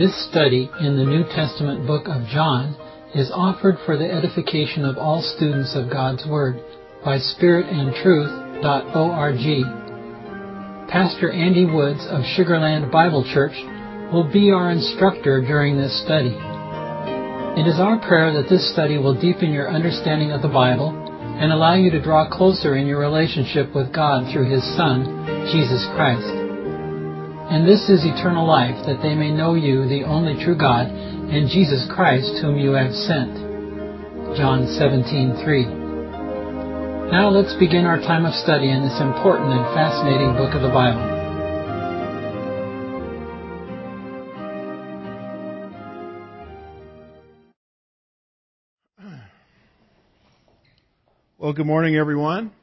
This study in the New Testament book of John is offered for the edification of all students of God's Word by spiritandtruth.org. Pastor Andy Woods of Sugarland Bible Church will be our instructor during this study. It is our prayer that this study will deepen your understanding of the Bible and allow you to draw closer in your relationship with God through His Son, Jesus Christ. And this is eternal life, that they may know you, the only true God, and Jesus Christ, whom you have sent. John 17:3. Now let's begin our time of study in this important and fascinating book of the Bible. Well, good morning, everyone.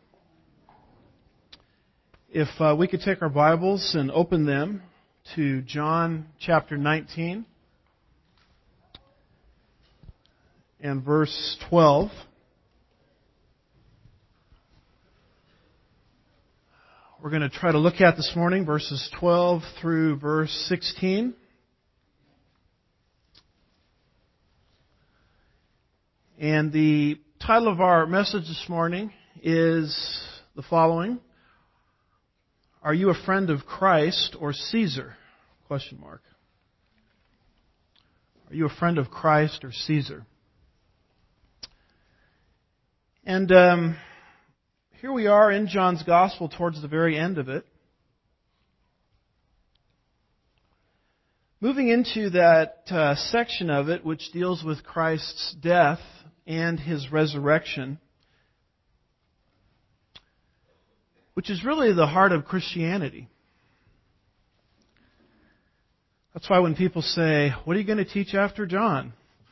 If we could take our Bibles and open them to John chapter 19 and verse 12. We're going to try to look at this morning verses 12 through verse 16. And the title of our message this morning is the following: Are you a friend of Christ or Caesar? Question mark. Are you a friend of Christ or Caesar? And here we are in John's Gospel towards the very end of it. Moving into that section of it which deals with Christ's death and His resurrection, which is really the heart of Christianity. That's why when people say, "What are you going to teach after John?"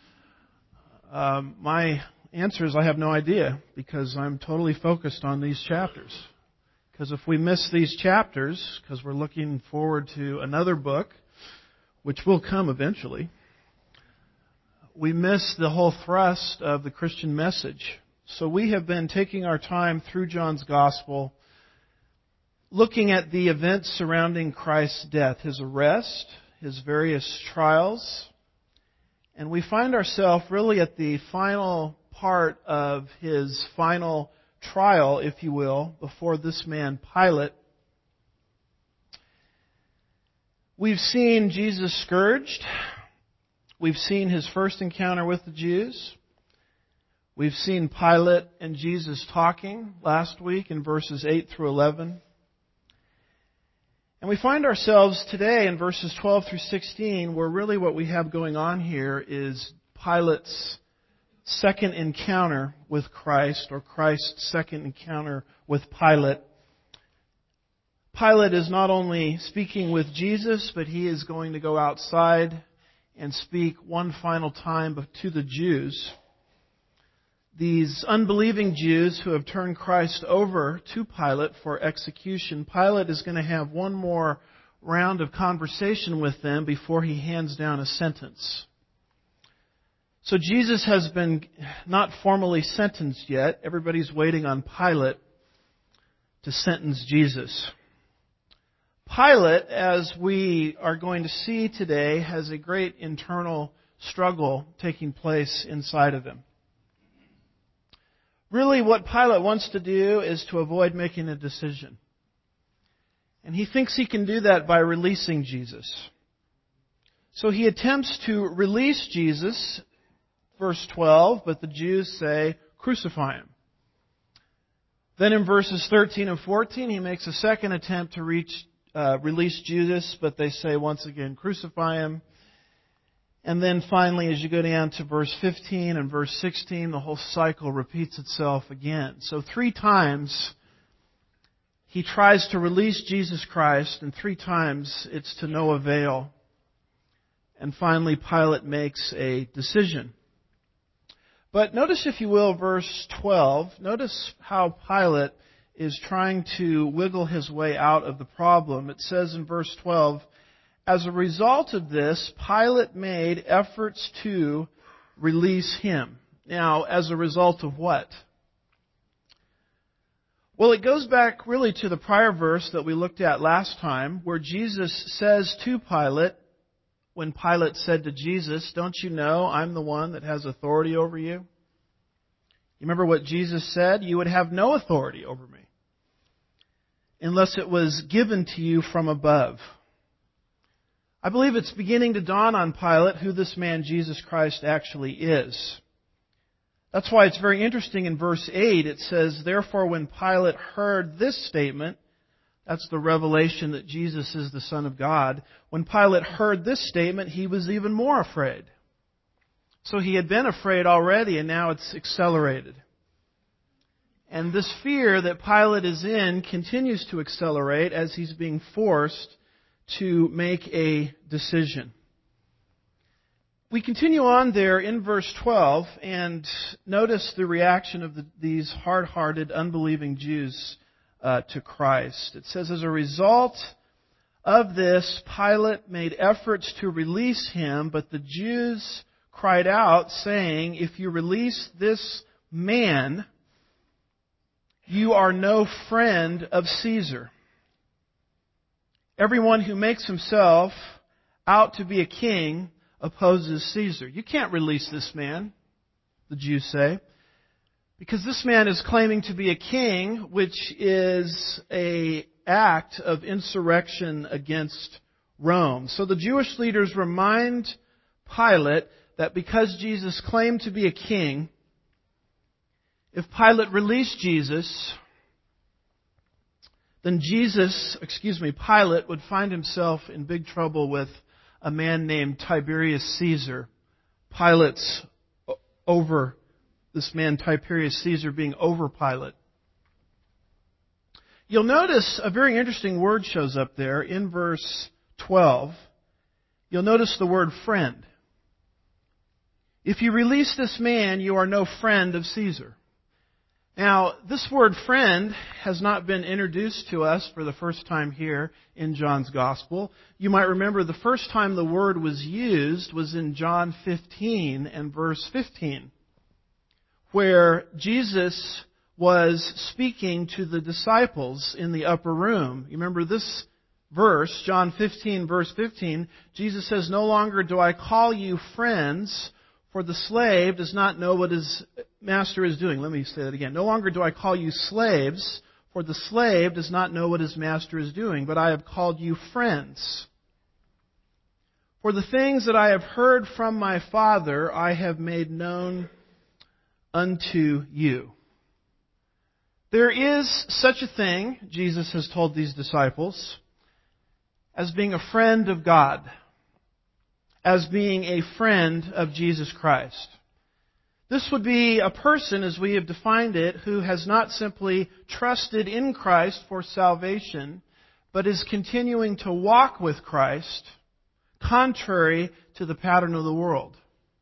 My answer is I have no idea, because I'm totally focused on these chapters. Because if we miss these chapters, because we're looking forward to another book, which will come eventually, we miss the whole thrust of the Christian message. So we have been taking our time through John's Gospel, looking at the events surrounding Christ's death, His arrest, His various trials, and we find ourselves really at the final part of His final trial, if you will, before this man Pilate. We've seen Jesus scourged. We've seen His first encounter with the Jews. We've seen Pilate and Jesus talking last week in verses 8 through 11. And we find ourselves today in verses 12 through 16, where really what we have going on here is Pilate's second encounter with Christ, or Christ's second encounter with Pilate. Pilate is not only speaking with Jesus, but he is going to go outside and speak one final time to the Jews. These unbelieving Jews who have turned Christ over to Pilate for execution, Pilate is going to have one more round of conversation with them before he hands down a sentence. So Jesus has been not formally sentenced yet. Everybody's waiting on Pilate to sentence Jesus. Pilate, as we are going to see today, has a great internal struggle taking place inside of him. Really, what Pilate wants to do is to avoid making a decision. And he thinks he can do that by releasing Jesus. So he attempts to release Jesus, verse 12, but the Jews say, "Crucify Him." Then in verses 13 and 14, he makes a second attempt to release Jesus, but they say once again, "Crucify Him." And then finally, as you go down to verse 15 and verse 16, the whole cycle repeats itself again. So 3 times he tries to release Jesus Christ, and 3 times it's to no avail. And finally, Pilate makes a decision. But notice, if you will, verse 12. Notice how Pilate is trying to wiggle his way out of the problem. It says in verse 12, "As a result of this, Pilate made efforts to release Him." Now, as a result of what? Well, it goes back really to the prior verse that we looked at last time, where Jesus says to Pilate, when Pilate said to Jesus, "Don't you know I'm the one that has authority over you?" You remember what Jesus said? "You would have no authority over me unless it was given to you from above." I believe it's beginning to dawn on Pilate who this man Jesus Christ actually is. That's why it's very interesting in verse 8. It says, "Therefore when Pilate heard this statement," that's the revelation that Jesus is the Son of God. "When Pilate heard this statement, he was even more afraid." So he had been afraid already, and now it's accelerated. And this fear that Pilate is in continues to accelerate as he's being forced to make a decision. We continue on there in verse 12 and notice the reaction of these hard-hearted, unbelieving Jews to Christ. It says, "As a result of this, Pilate made efforts to release him, but the Jews cried out, saying, 'If you release this man, you are no friend of Caesar. Everyone who makes himself out to be a king opposes Caesar.'" You can't release this man, the Jews say, because this man is claiming to be a king, which is an act of insurrection against Rome. So the Jewish leaders remind Pilate that because Jesus claimed to be a king, if Pilate released Jesus, then Pilate would find himself in big trouble with a man named Tiberius Caesar. This man Tiberius Caesar being over Pilate. You'll notice a very interesting word shows up there in verse 12. You'll notice the word friend. "If you release this man, you are no friend of Caesar." Now, this word friend has not been introduced to us for the first time here in John's Gospel. You might remember the first time the word was used was in John 15 and verse 15, where Jesus was speaking to the disciples in the upper room. You remember this verse, John 15, verse 15, Jesus says, "No longer do I call you friends, for the slave does not know what his master is doing." Let me say that again. "No longer do I call you slaves, for the slave does not know what his master is doing, but I have called you friends. For the things that I have heard from my Father, I have made known unto you." There is such a thing, Jesus has told these disciples, as being a friend of God, as being a friend of Jesus Christ. This would be a person, as we have defined it, who has not simply trusted in Christ for salvation, but is continuing to walk with Christ, contrary to the pattern of the world.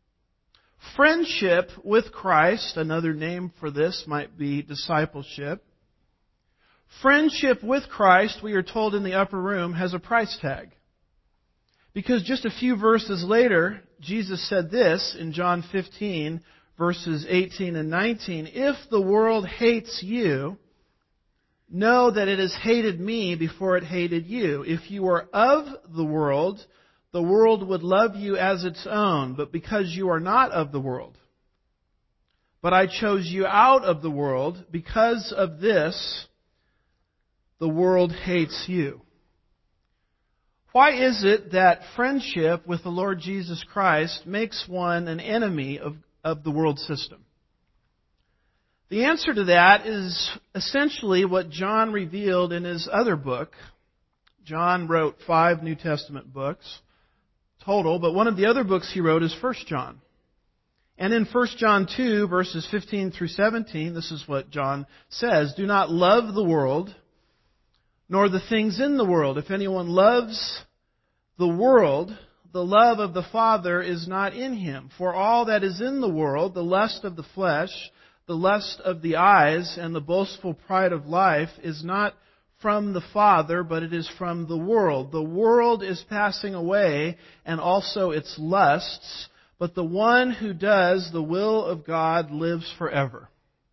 Friendship with Christ, another name for this might be discipleship. Friendship with Christ, we are told in the upper room, has a price tag. Because just a few verses later, Jesus said this in John 15, verses 18 and 19, "If the world hates you, know that it has hated me before it hated you. If you were of the world would love you as its own. But because you are not of the world, but I chose you out of the world, because of this, the world hates you." Why is it that friendship with the Lord Jesus Christ makes one an enemy of the world system? The answer to that is essentially what John revealed in his other book. John wrote 5 New Testament books total, but one of the other books he wrote is 1 John. And in 1 John 2, verses 15 through 17, this is what John says, "Do not love the world, nor the things in the world. If anyone loves the world, the love of the Father is not in him. For all that is in the world, the lust of the flesh, the lust of the eyes, and the boastful pride of life, is not from the Father, but it is from the world. The world is passing away, and also its lusts, but the one who does the will of God lives forever."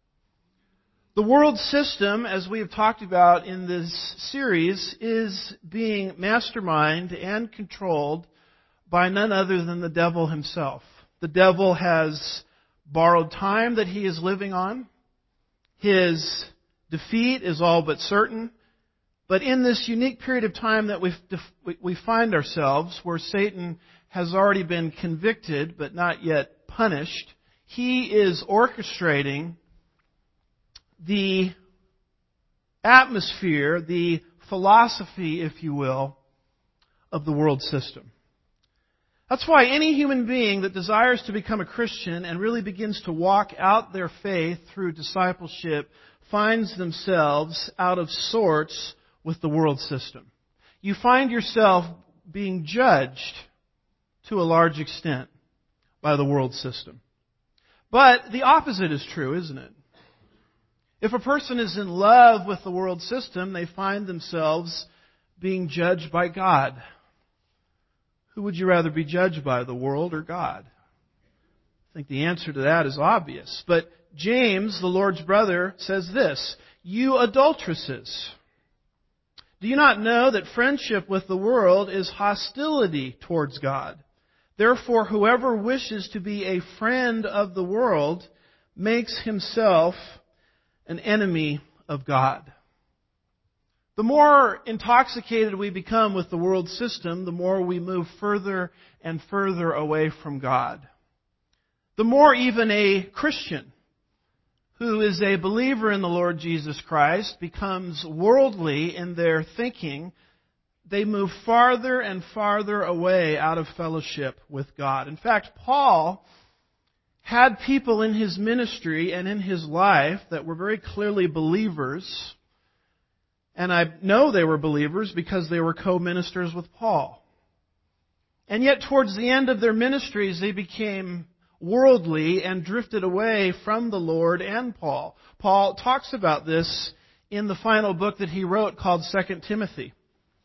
The world system, as we have talked about in this series, is being masterminded and controlled by none other than the devil himself. The devil has borrowed time that he is living on. His defeat is all but certain. But in this unique period of time that we find ourselves, where Satan has already been convicted but not yet punished, he is orchestrating the atmosphere, the philosophy, if you will, of the world system. That's why any human being that desires to become a Christian and really begins to walk out their faith through discipleship finds themselves out of sorts with the world system. You find yourself being judged to a large extent by the world system. But the opposite is true, isn't it? If a person is in love with the world system, they find themselves being judged by God. Who would you rather be judged by, the world or God? I think the answer to that is obvious. But James, the Lord's brother, says this, "You adulteresses, do you not know that friendship with the world is hostility towards God? Therefore, whoever wishes to be a friend of the world makes himself an enemy of God." The more intoxicated we become with the world system, the more we move further and further away from God. The more even a Christian who is a believer in the Lord Jesus Christ becomes worldly in their thinking, they move farther and farther away out of fellowship with God. In fact, Paul had people in his ministry and in his life that were very clearly believers. And I know they were believers because they were co-ministers with Paul. And yet towards the end of their ministries, they became worldly and drifted away from the Lord and Paul. Paul talks about this in the final book that he wrote called 2 Timothy.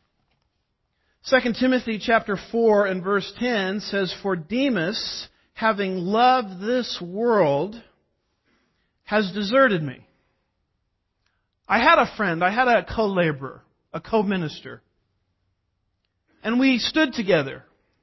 2 Timothy chapter 4 and verse 10 says, "For Demas, having loved this world, has deserted me." I had a friend, I had a co-laborer, a co-minister. And we stood together.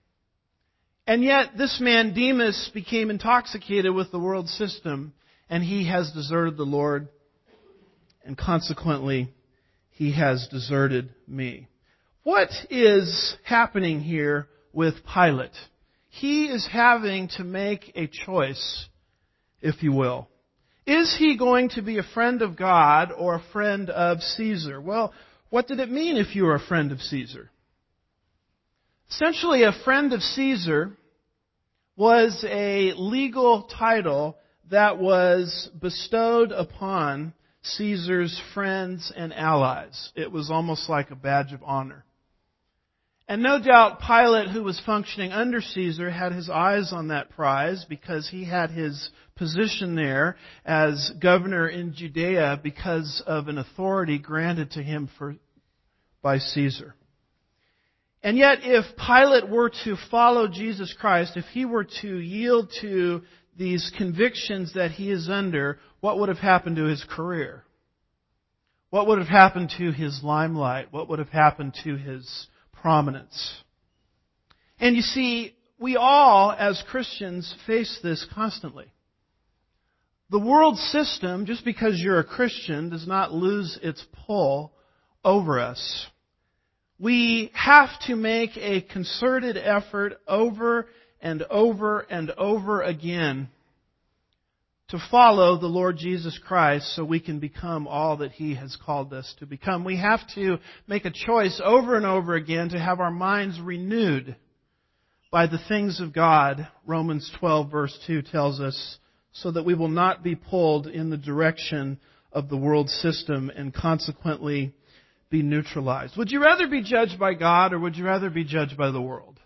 And yet this man, Demas, became intoxicated with the world system, and he has deserted the Lord, and consequently, he has deserted me. What is happening here with Pilate? He is having to make a choice, if you will. Is he going to be a friend of God or a friend of Caesar? Well, what did it mean if you were a friend of Caesar? Essentially, a friend of Caesar was a legal title that was bestowed upon Caesar's friends and allies. It was almost like a badge of honor. And no doubt Pilate, who was functioning under Caesar, had his eyes on that prize because he had his position there as governor in Judea because of an authority granted to him by Caesar. And yet, if Pilate were to follow Jesus Christ, if he were to yield to these convictions that he is under, what would have happened to his career? What would have happened to his limelight? What would have happened to his prominence? And you see, we all, as Christians, face this constantly. The world system, just because you're a Christian, does not lose its pull over us. We have to make a concerted effort over and over and over again to follow the Lord Jesus Christ so we can become all that He has called us to become. We have to make a choice over and over again to have our minds renewed by the things of God. Romans 12 verse 2 tells us, so that we will not be pulled in the direction of the world system and consequently be neutralized. Would you rather be judged by God or would you rather be judged by the world?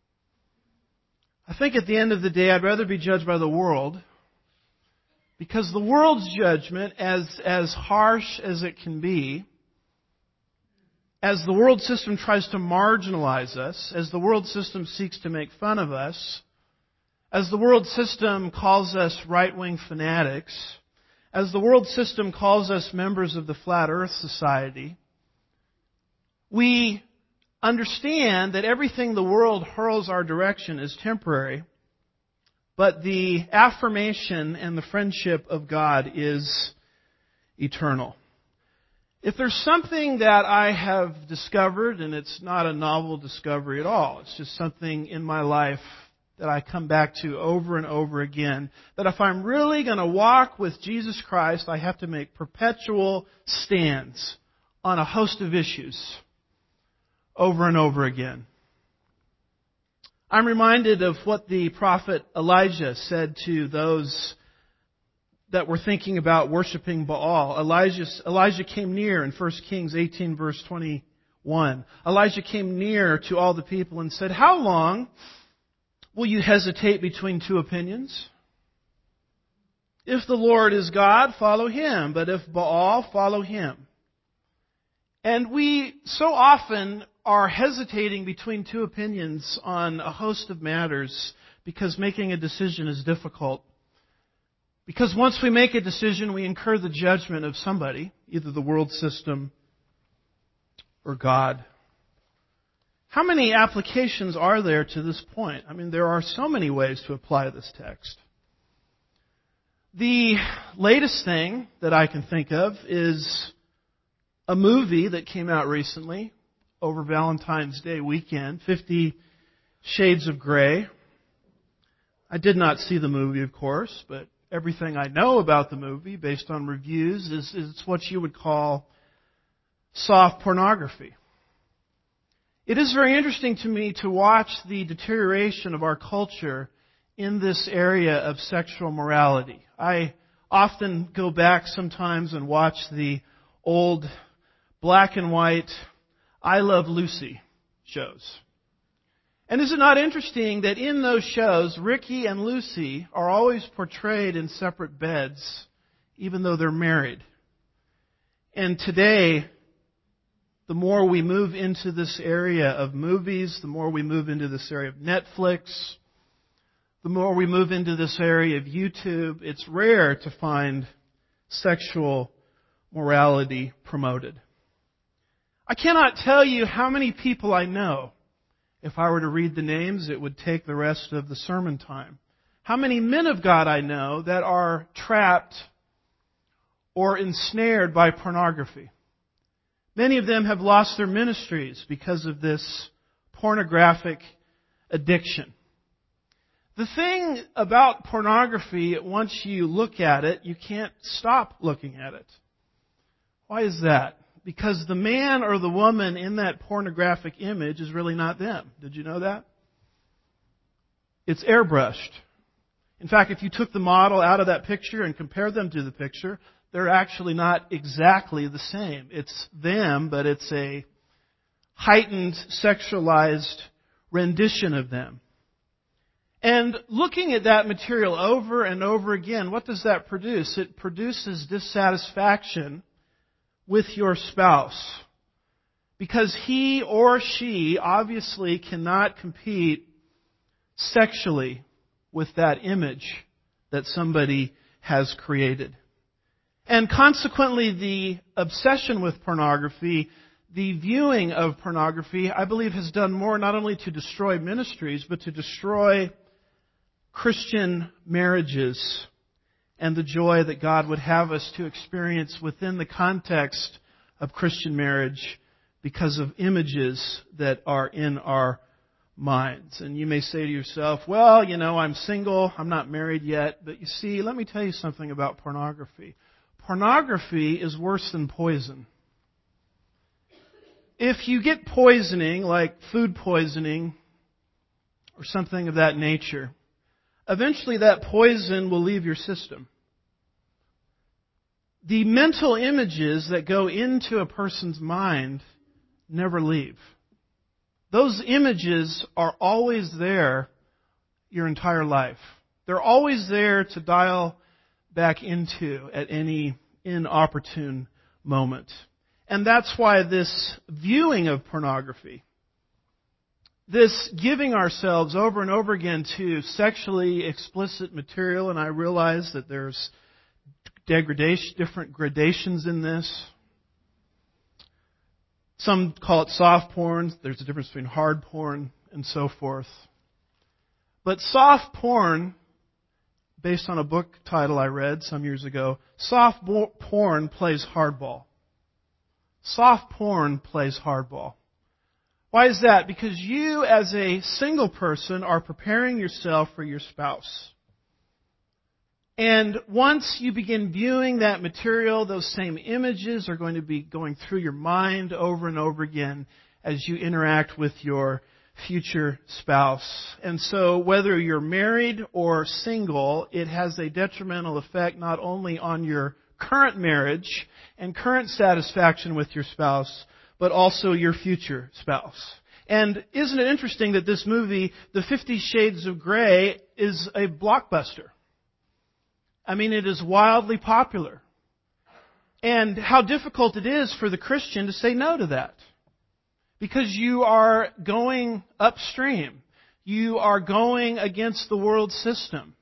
I think at the end of the day, I'd rather be judged by the world, because the world's judgment, as harsh as it can be, as the world system tries to marginalize us, as the world system seeks to make fun of us, as the world system calls us right-wing fanatics, as the world system calls us members of the Flat Earth Society, we understand that everything the world hurls our direction is temporary, but the affirmation and the friendship of God is eternal. If there's something that I have discovered, and it's not a novel discovery at all, it's just something in my life that I come back to over and over again, that if I'm really going to walk with Jesus Christ, I have to make perpetual stands on a host of issues over and over again. I'm reminded of what the prophet Elijah said to those that were thinking about worshiping Baal. Elijah came near in 1 Kings 18 verse 21. Elijah came near to all the people and said, "How long will you hesitate between two opinions? If the Lord is God, follow Him. But if Baal, follow him." And we so often are hesitating between two opinions on a host of matters because making a decision is difficult. Because once we make a decision, we incur the judgment of somebody, either the world system or God. How many applications are there to this point? I mean, there are so many ways to apply this text. The latest thing that I can think of is a movie that came out recently over Valentine's Day weekend, 50 Shades of Grey. I did not see the movie, of course, but everything I know about the movie, based on reviews, is what you would call soft pornography. It is very interesting to me to watch the deterioration of our culture in this area of sexual morality. I often go back sometimes and watch the old black and white I Love Lucy shows. And is it not interesting that in those shows, Ricky and Lucy are always portrayed in separate beds, even though they're married? And today, the more we move into this area of movies, the more we move into this area of Netflix, the more we move into this area of YouTube, it's rare to find sexual morality promoted. I cannot tell you how many people I know. If I were to read the names, it would take the rest of the sermon time. How many men of God I know that are trapped or ensnared by pornography. Many of them have lost their ministries because of this pornographic addiction. The thing about pornography, once you look at it, you can't stop looking at it. Why is that? Because the man or the woman in that pornographic image is really not them. Did you know that? It's airbrushed. In fact, if you took the model out of that picture and compared them to the picture, they're actually not exactly the same. It's them, but it's a heightened, sexualized rendition of them. And looking at that material over and over again, what does that produce? It produces dissatisfaction with your spouse. Because he or she obviously cannot compete sexually with that image that somebody has created. And consequently, the obsession with pornography, the viewing of pornography, I believe has done more not only to destroy ministries, but to destroy Christian marriages and the joy that God would have us to experience within the context of Christian marriage because of images that are in our minds. And you may say to yourself, well, I'm single, I'm not married yet, but you see, let me tell you something about pornography. Pornography is worse than poison. If you get poisoning, like food poisoning or something of that nature, eventually that poison will leave your system. The mental images that go into a person's mind never leave. Those images are always there your entire life. They're always there to dial back into at any inopportune moment. And that's why this viewing of pornography, this giving ourselves over and over again to sexually explicit material, and I realize that there's different gradations in this. Some call it soft porn. There's a difference between hard porn and so forth. But soft porn, based on a book title I read some years ago, soft porn plays hardball. Soft porn plays hardball. Why is that? Because you as a single person are preparing yourself for your spouse. And once you begin viewing that material, those same images are going to be going through your mind over and over again as you interact with your future spouse. And so whether you're married or single, it has a detrimental effect not only on your current marriage and current satisfaction with your spouse, but also your future spouse. And isn't it interesting that this movie, The 50 Shades of Grey, is a blockbuster? I mean, it is wildly popular. And how difficult it is for the Christian to say no to that. Because you are going upstream. You are going against the world system.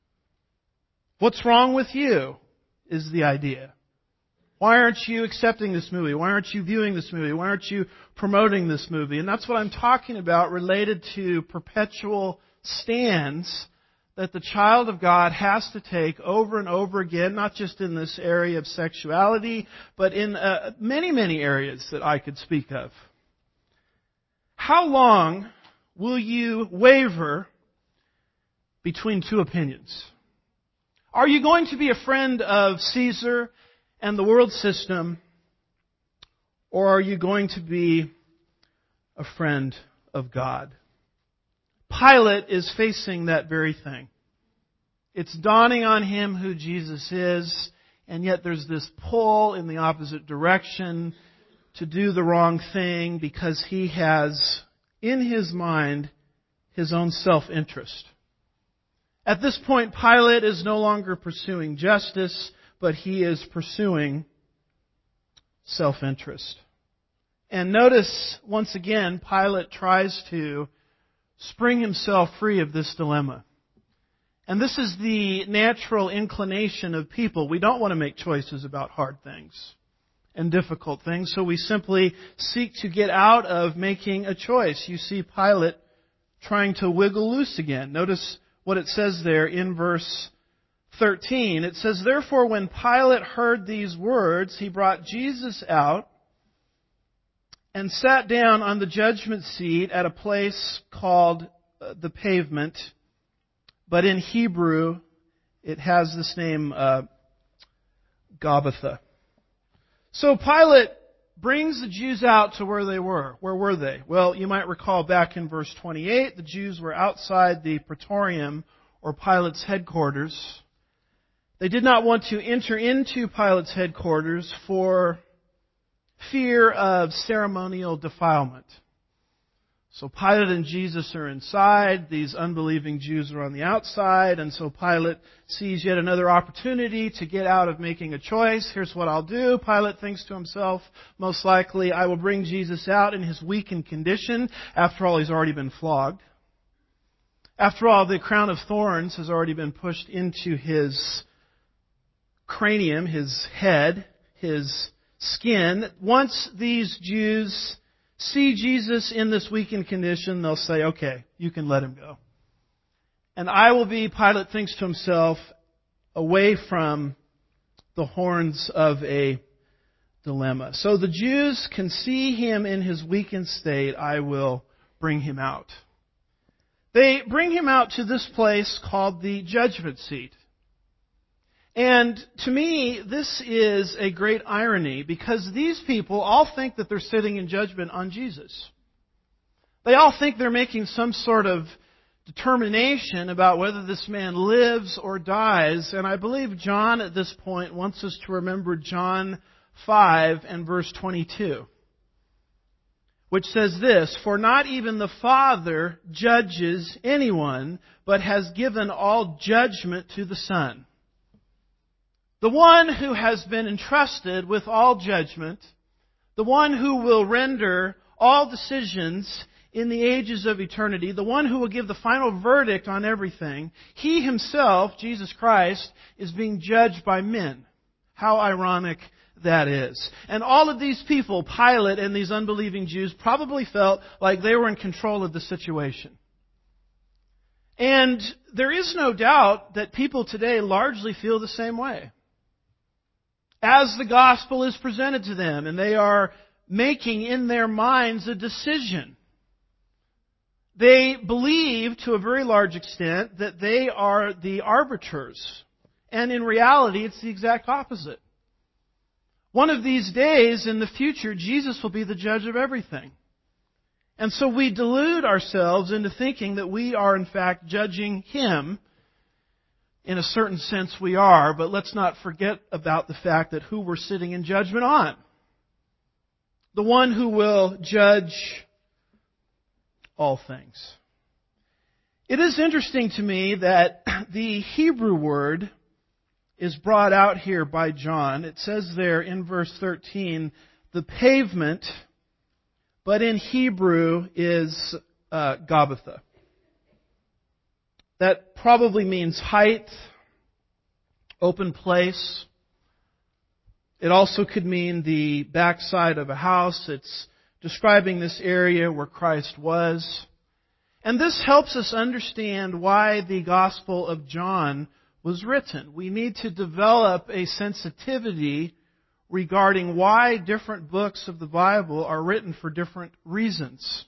What's wrong with you is the idea. Why aren't you accepting this movie? Why aren't you viewing this movie? Why aren't you promoting this movie? And that's what I'm talking about related to perpetual stands that the child of God has to take over and over again, not just in this area of sexuality, but in many, many areas that I could speak of. How long will you waver between two opinions? Are you going to be a friend of Caesar and the world system, or are you going to be a friend of God? Pilate is facing that very thing. It's dawning on him who Jesus is, and yet there's this pull in the opposite direction to do the wrong thing because he has in his mind his own self-interest. At this point, Pilate is no longer pursuing justice, but he is pursuing self-interest. And notice, once again, Pilate tries to spring himself free of this dilemma. And this is the natural inclination of people. We don't want to make choices about hard things and difficult things, so we simply seek to get out of making a choice. You see Pilate trying to wiggle loose again. Notice what it says there in verse 13. It says, "Therefore, when Pilate heard these words, he brought Jesus out and sat down on the judgment seat at a place called the Pavement." But in Hebrew, it has this name, Gabbatha. So Pilate brings the Jews out to where they were. Where were they? Well, you might recall back in verse 28, the Jews were outside the Praetorium, or Pilate's headquarters. They did not want to enter into Pilate's headquarters for fear of ceremonial defilement. So Pilate and Jesus are inside, these unbelieving Jews are on the outside, and so Pilate sees yet another opportunity to get out of making a choice. Here's what I'll do. Pilate thinks to himself, most likely, I will bring Jesus out in his weakened condition. After all, he's already been flogged. After all, the crown of thorns has already been pushed into his cranium, his head, his skin. Once these Jews see Jesus in this weakened condition, they'll say, okay, you can let him go. And I will be, Pilate thinks to himself, away from the horns of a dilemma. So the Jews can see him in his weakened state. I will bring him out. They bring him out to this place called the judgment seat. And to me, this is a great irony because these people all think that they're sitting in judgment on Jesus. They all think they're making some sort of determination about whether this man lives or dies. And I believe John at this point wants us to remember John 5 and verse 22, which says this, "For not even the Father judges anyone, but has given all judgment to the Son." The one who has been entrusted with all judgment, the one who will render all decisions in the ages of eternity, the one who will give the final verdict on everything, He Himself, Jesus Christ, is being judged by men. How ironic that is. And all of these people, Pilate and these unbelieving Jews, probably felt like they were in control of the situation. And there is no doubt that people today largely feel the same way. As the gospel is presented to them, and they are making in their minds a decision, they believe to a very large extent that they are the arbiters. And in reality, it's the exact opposite. One of these days in the future, Jesus will be the judge of everything. And so we delude ourselves into thinking that we are in fact judging Him. In a certain sense we are, but let's not forget about the fact that who we're sitting in judgment on. The one who will judge all things. It is interesting to me that the Hebrew word is brought out here by John. It says there in verse 13, the pavement, but in Hebrew is Gabbatha. That probably means height, open place. It also could mean the backside of a house. It's describing this area where Christ was. And this helps us understand why the Gospel of John was written. We need to develop a sensitivity regarding why different books of the Bible are written for different reasons.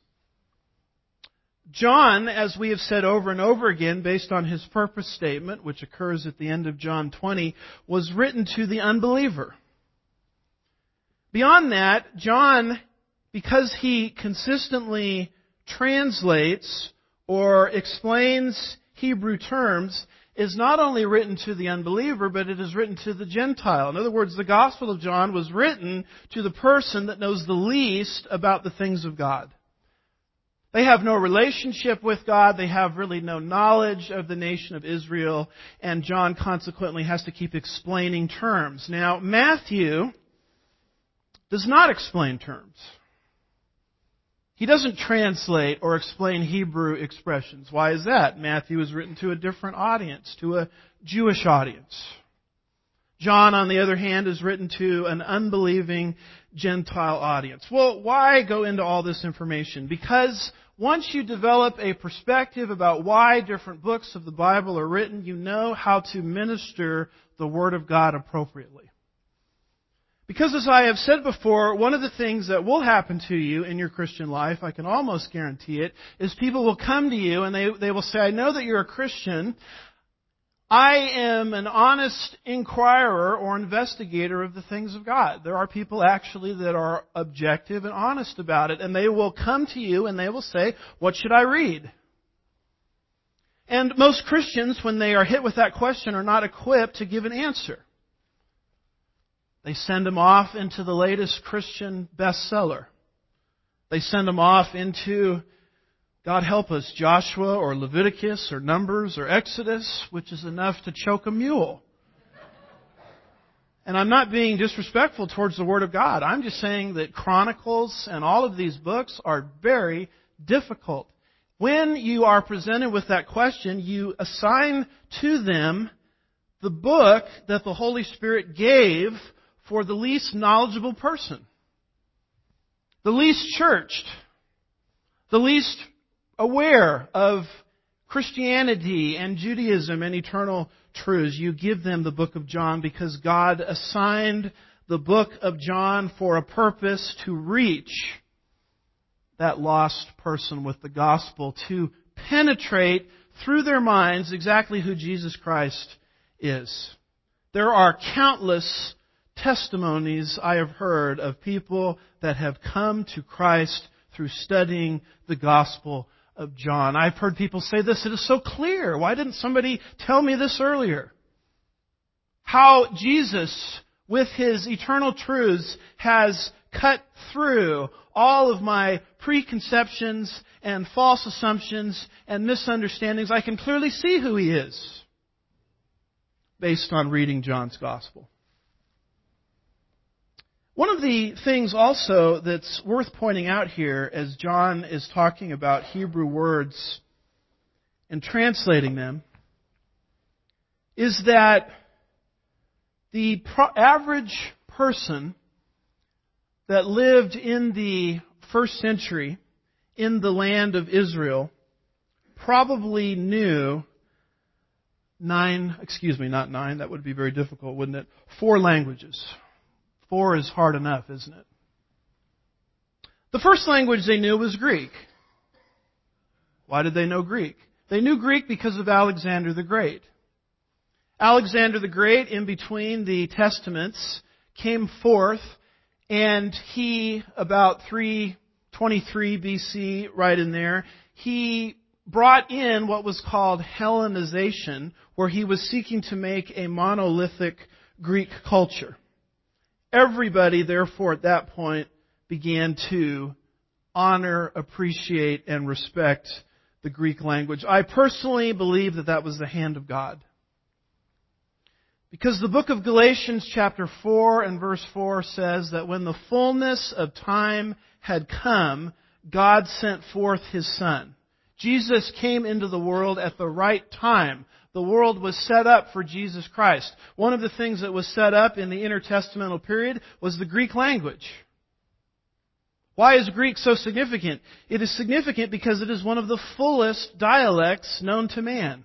John, as we have said over and over again, based on his purpose statement, which occurs at the end of John 20, was written to the unbeliever. Beyond that, John, because he consistently translates or explains Hebrew terms, is not only written to the unbeliever, but it is written to the Gentile. In other words, the Gospel of John was written to the person that knows the least about the things of God. They have no relationship with God. They have really no knowledge of the nation of Israel. And John consequently has to keep explaining terms. Now, Matthew does not explain terms. He doesn't translate or explain Hebrew expressions. Why is that? Matthew is written to a different audience, to a Jewish audience. John, on the other hand, is written to an unbelieving Gentile audience. Well, why go into all this information? Because once you develop a perspective about why different books of the Bible are written, you know how to minister the Word of God appropriately. Because as I have said before, one of the things that will happen to you in your Christian life, I can almost guarantee it, is people will come to you and they will say, I know that you're a Christian. I am an honest inquirer or investigator of the things of God. There are people actually that are objective and honest about it. And they will come to you and they will say, what should I read? And most Christians, when they are hit with that question, are not equipped to give an answer. They send them off into the latest Christian bestseller. They send them off into, God help us, Joshua or Leviticus or Numbers or Exodus, which is enough to choke a mule. And I'm not being disrespectful towards the Word of God. I'm just saying that Chronicles and all of these books are very difficult. When you are presented with that question, you assign to them the book that the Holy Spirit gave for the least knowledgeable person, the least churched, the least aware of Christianity and Judaism and eternal truths. You give them the book of John because God assigned the book of John for a purpose to reach that lost person with the gospel, to penetrate through their minds exactly who Jesus Christ is. There are countless testimonies I have heard of people that have come to Christ through studying the Gospel of John. I've heard people say this, it is so clear. Why didn't somebody tell me this earlier? How Jesus, with His eternal truths, has cut through all of my preconceptions and false assumptions and misunderstandings. I can clearly see who He is based on reading John's Gospel. One of the things also that's worth pointing out here as John is talking about Hebrew words and translating them is that the average person that lived in the first century in the land of Israel probably knew not nine, that would be very difficult, wouldn't it? 4 languages. 4 is hard enough, isn't it? The first language they knew was Greek. Why did they know Greek? They knew Greek because of Alexander the Great. Alexander the Great, in between the Testaments, came forth, and he, about 323 BC, right in there, he brought in what was called Hellenization, where he was seeking to make a monolithic Greek culture. Everybody, therefore, at that point, began to honor, appreciate, and respect the Greek language. I personally believe that that was the hand of God. Because the book of Galatians chapter 4 and verse 4 says that when the fullness of time had come, God sent forth His Son. Jesus came into the world at the right time. The world was set up for Jesus Christ. One of the things that was set up in the intertestamental period was the Greek language. Why is Greek so significant? It is significant because it is one of the fullest dialects known to man.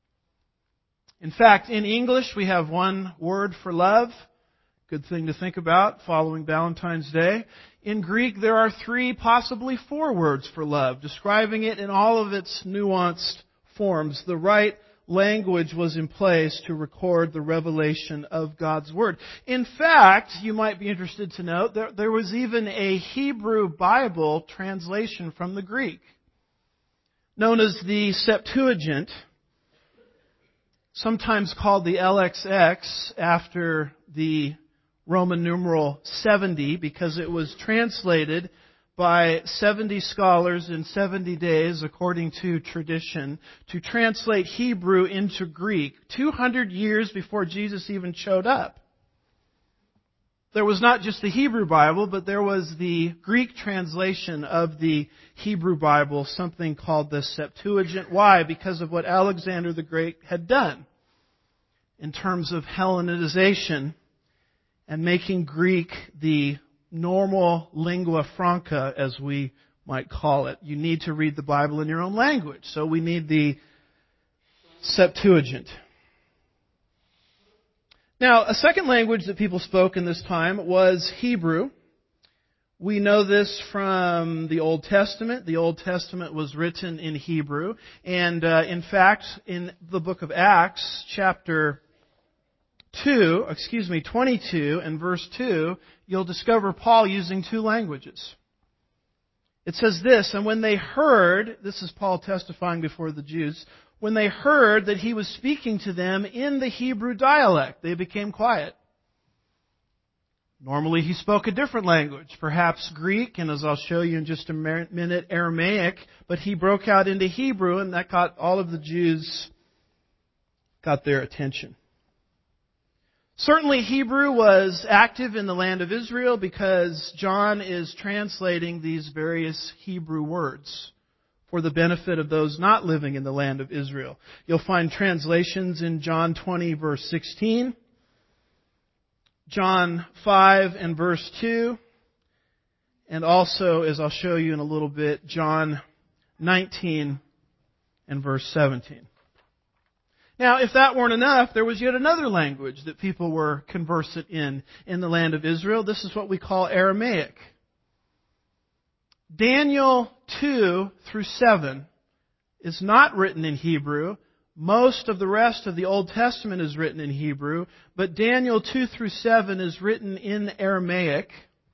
In fact, in English we have one word for love. Good thing to think about following Valentine's Day. In Greek there are 3, possibly 4 words for love, describing it in all of its nuanced forms. The right language was in place to record the revelation of God's Word. In fact, you might be interested to note, there was even a Hebrew Bible translation from the Greek, known as the Septuagint, sometimes called the LXX after the Roman numeral 70, because it was translated by 70 scholars in 70 days, according to tradition, to translate Hebrew into Greek, 200 years before Jesus even showed up. There was not just the Hebrew Bible, but there was the Greek translation of the Hebrew Bible, something called the Septuagint. Why? Because of what Alexander the Great had done in terms of Hellenization and making Greek the normal lingua franca, as we might call it. You need to read the Bible in your own language, so we need the Septuagint. Now, a second language that people spoke in this time was Hebrew. We know this from the Old Testament. The Old Testament was written in Hebrew. And in fact, in the book of Acts, chapter 22 and verse 2, you'll discover Paul using 2 languages. It says this, and when they heard, this is Paul testifying before the Jews, when they heard that he was speaking to them in the Hebrew dialect, they became quiet. Normally he spoke a different language, perhaps Greek, and as I'll show you in just a minute, Aramaic, but he broke out into Hebrew, and that got all of the Jews, got their attention. Certainly Hebrew was active in the land of Israel because John is translating these various Hebrew words for the benefit of those not living in the land of Israel. You'll find translations in John 20 verse 16, John 5 and verse 2, and also, as I'll show you in a little bit, John 19 and verse 17. Now, if that weren't enough, there was yet another language that people were conversant in the land of Israel. This is what we call Aramaic. Daniel 2 through 7 is not written in Hebrew. Most of the rest of the Old Testament is written in Hebrew, but Daniel 2 through 7 is written in Aramaic,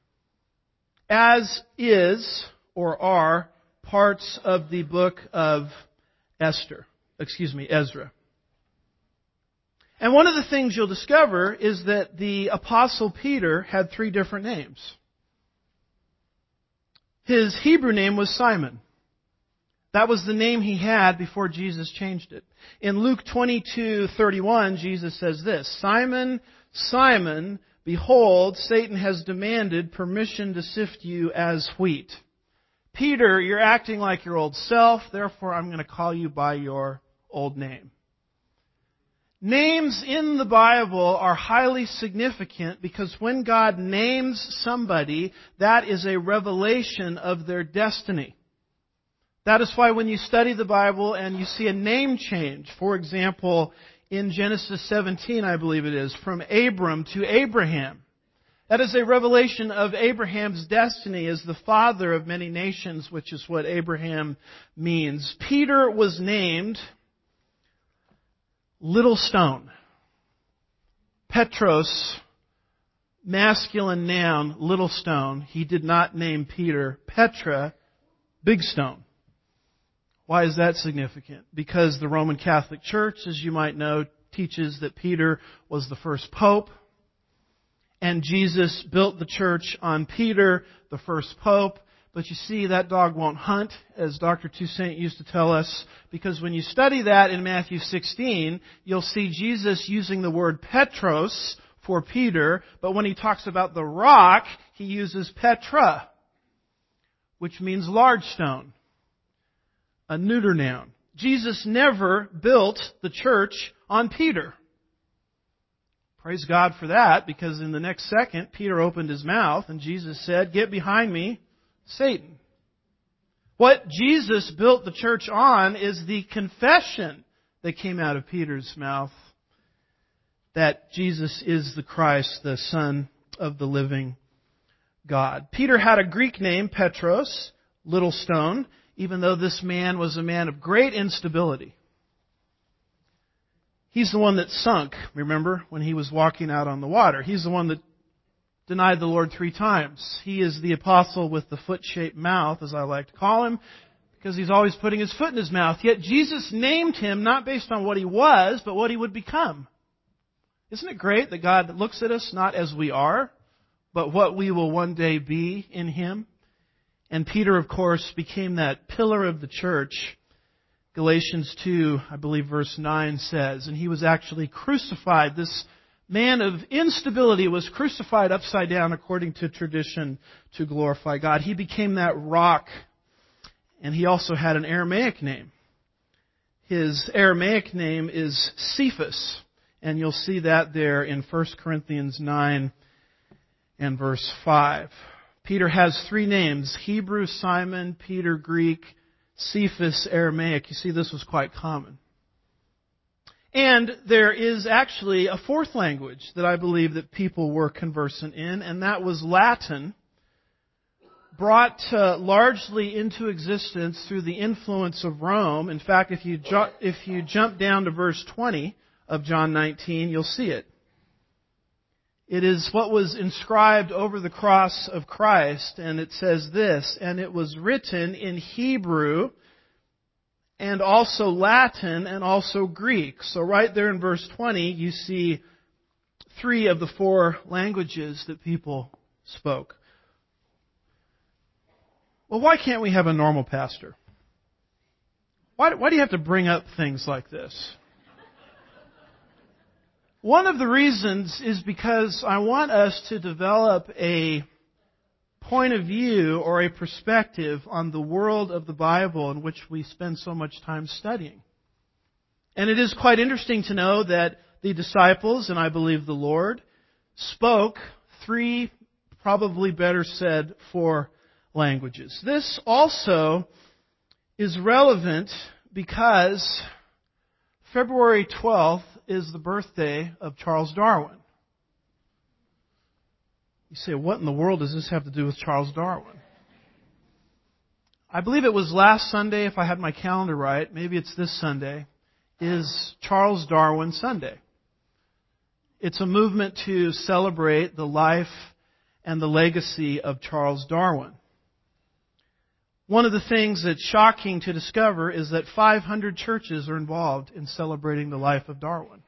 as is, or are, parts of the book of Ezra. And one of the things you'll discover is that the Apostle Peter had 3 different names. His Hebrew name was Simon. That was the name he had before Jesus changed it. In Luke 22:31, Jesus says this, Simon, Simon, behold, Satan has demanded permission to sift you as wheat. Peter, you're acting like your old self, therefore I'm going to call you by your old name. Names in the Bible are highly significant because when God names somebody, that is a revelation of their destiny. That is why when you study the Bible and you see a name change, for example, in Genesis 17, I believe it is, from Abram to Abraham, that is a revelation of Abraham's destiny as the father of many nations, which is what Abraham means. Peter was named Little Stone. Petros, masculine noun, little stone. He did not name Peter Petra, big stone. Why is that significant? Because the Roman Catholic Church, as you might know, teaches that Peter was the first pope. And Jesus built the church on Peter, the first pope. But you see, that dog won't hunt, as Dr. Toussaint used to tell us, because when you study that in Matthew 16, you'll see Jesus using the word Petros for Peter, but when he talks about the rock, he uses Petra, which means large stone, a neuter noun. Jesus never built the church on Peter. Praise God for that, because in the next second, Peter opened his mouth and Jesus said, "Get behind me, Satan." What Jesus built the church on is the confession that came out of Peter's mouth that Jesus is the Christ, the Son of the living God. Peter had a Greek name, Petros, little stone, even though this man was a man of great instability. He's the one that sunk, remember, when he was walking out on the water. He's the one that denied the Lord 3 times. He is the apostle with the foot-shaped mouth, as I like to call him, because he's always putting his foot in his mouth. Yet Jesus named him not based on what he was, but what he would become. Isn't it great that God looks at us not as we are, but what we will one day be in Him? And Peter, of course, became that pillar of the church. Galatians 2, I believe verse 9 says, and he was actually crucified. This man of instability was crucified upside down according to tradition to glorify God. He became that rock, and he also had an Aramaic name. His Aramaic name is Cephas, and you'll see that there in 1 Corinthians 9 and verse 5. Peter has 3 names, Hebrew, Simon, Peter, Greek, Cephas, Aramaic. You see, this was quite common. And there is actually a 4th language that I believe that people were conversant in, and that was Latin, brought largely into existence through the influence of Rome. In fact, if you jump down to verse 20 of John 19, you'll see it. It is what was inscribed over the cross of Christ, and it says this, and it was written in Hebrew and also Latin and also Greek. So right there in verse 20, you see 3 of the 4 languages that people spoke. Well, why can't we have a normal pastor? Why do you have to bring up things like this? One of the reasons is because I want us to develop a point of view or a perspective on the world of the Bible in which we spend so much time studying. And it is quite interesting to know that the disciples, and I believe the Lord, spoke 3, probably better said 4 languages. This also is relevant because February 12th is the birthday of Charles Darwin. You say, what in the world does this have to do with Charles Darwin? I believe it was last Sunday, if I had my calendar right, maybe it's this Sunday, is Charles Darwin Sunday. It's a movement to celebrate the life and the legacy of Charles Darwin. One of the things that's shocking to discover is that 500 churches are involved in celebrating the life of Darwin.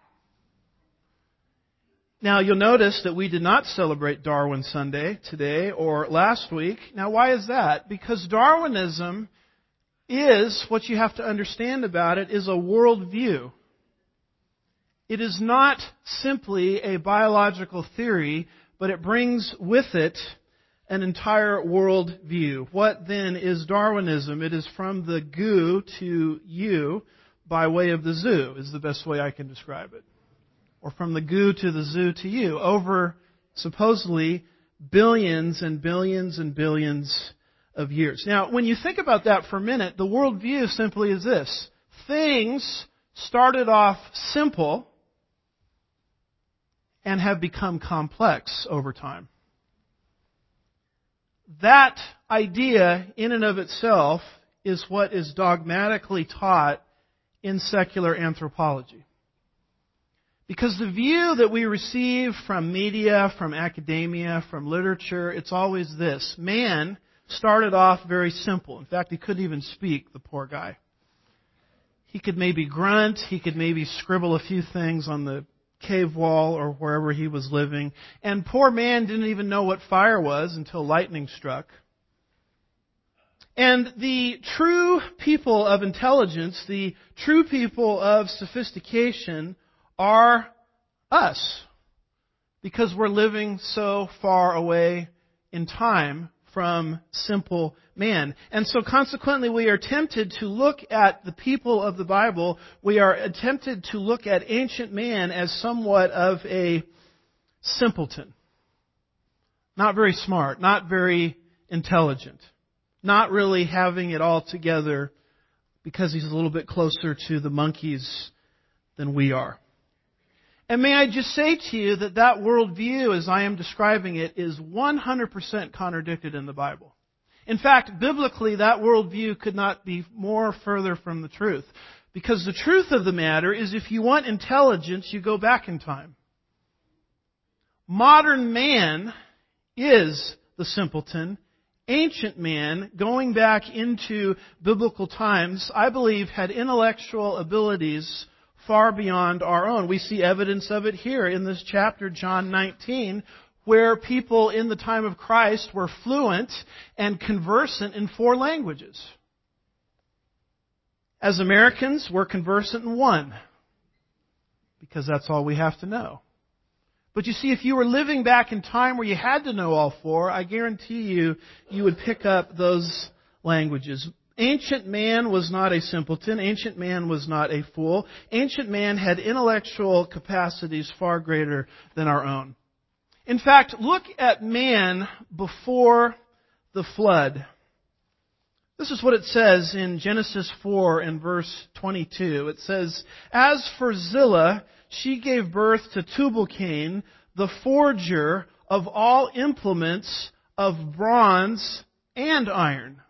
Now, you'll notice that we did not celebrate Darwin Sunday today or last week. Now, why is that? Because Darwinism is, what you have to understand about it, is a worldview. It is not simply a biological theory, but it brings with it an entire world view. What then is Darwinism? It is from the goo to you by way of the zoo, is the best way I can describe it. or from the goo to the zoo to you, over supposedly billions and billions and billions of years. Now, when you think about that for a minute, the worldview simply is this. Things started off simple and have become complex over time. That idea in and of itself is what is dogmatically taught in secular anthropology. Because the view that we receive from media, from academia, from literature, it's always this. Man started off very simple. In fact, he couldn't even speak, the poor guy. He could maybe grunt, he could maybe scribble a few things on the cave wall or wherever he was living. And poor man didn't even know what fire was until lightning struck. And the true people of intelligence, the true people of sophistication are us. Because we're living so far away in time from simple man. And so consequently we are tempted to look at the people of the Bible, we are tempted to look at ancient man as somewhat of a simpleton. Not very smart, not very intelligent, not really having it all together because he's a little bit closer to the monkeys than we are. And may I just say to you that that worldview, as I am describing it, is 100% contradicted in the Bible. In fact, biblically, that worldview could not be more further from the truth. Because the truth of the matter is if you want intelligence, you go back in time. Modern man is the simpleton. Ancient man, going back into biblical times, I believe had intellectual abilities far beyond our own. We see evidence of it here in this chapter, John 19, where people in the time of Christ were fluent and conversant in 4 languages. As Americans, we're conversant in 1, because that's all we have to know. But you see, if you were living back in time where you had to know all 4, I guarantee you, you would pick up those languages. Ancient man was not a simpleton. Ancient man was not a fool. Ancient man had intellectual capacities far greater than our own. In fact, look at man before the flood. This is what it says in Genesis 4 and verse 22. It says, "As for Zillah, she gave birth to Tubal-Cain, the forger of all implements of bronze and iron."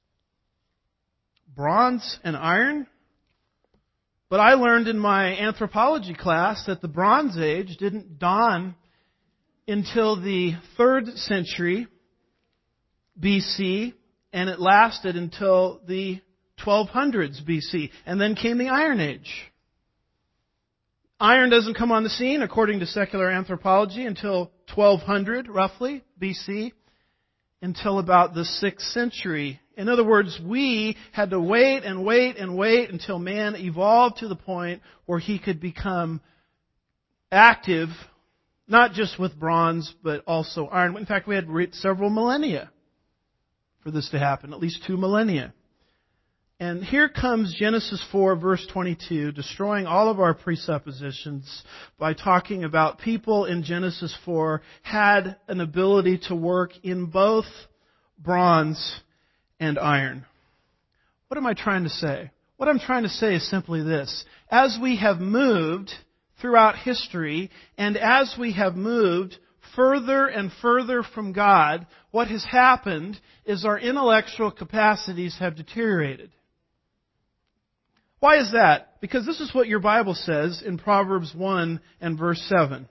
Bronze and iron? But I learned in my anthropology class that the Bronze Age didn't dawn until the 3rd century BC, and it lasted until the 1200s BC. And then came the Iron Age. Iron doesn't come on the scene, according to secular anthropology, until 1200, roughly, BC, until about the 6th century. In other words, we had to wait and wait and wait until man evolved to the point where he could become active, not just with bronze, but also iron. In fact, we had several millennia for this to happen, at least 2 millennia. And here comes Genesis 4, verse 22, destroying all of our presuppositions by talking about people in Genesis 4 had an ability to work in both bronze and iron. What am I trying to say? What I'm trying to say is simply this. As we have moved throughout history, and as we have moved further and further from God, what has happened is our intellectual capacities have deteriorated. Why is that? Because this is what your Bible says in Proverbs 1 and verse 7.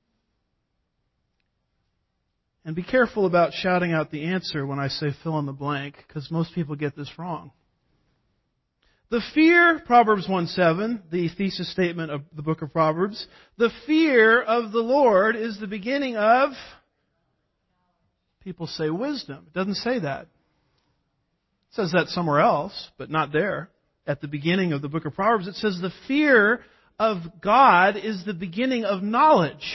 And be careful about shouting out the answer when I say fill in the blank, because most people get this wrong. The fear, Proverbs 1:7, the thesis statement of the book of Proverbs, the fear of the Lord is the beginning of, people say wisdom. It doesn't say that. It says that somewhere else, but not there. At the beginning of the book of Proverbs, it says the fear of God is the beginning of knowledge.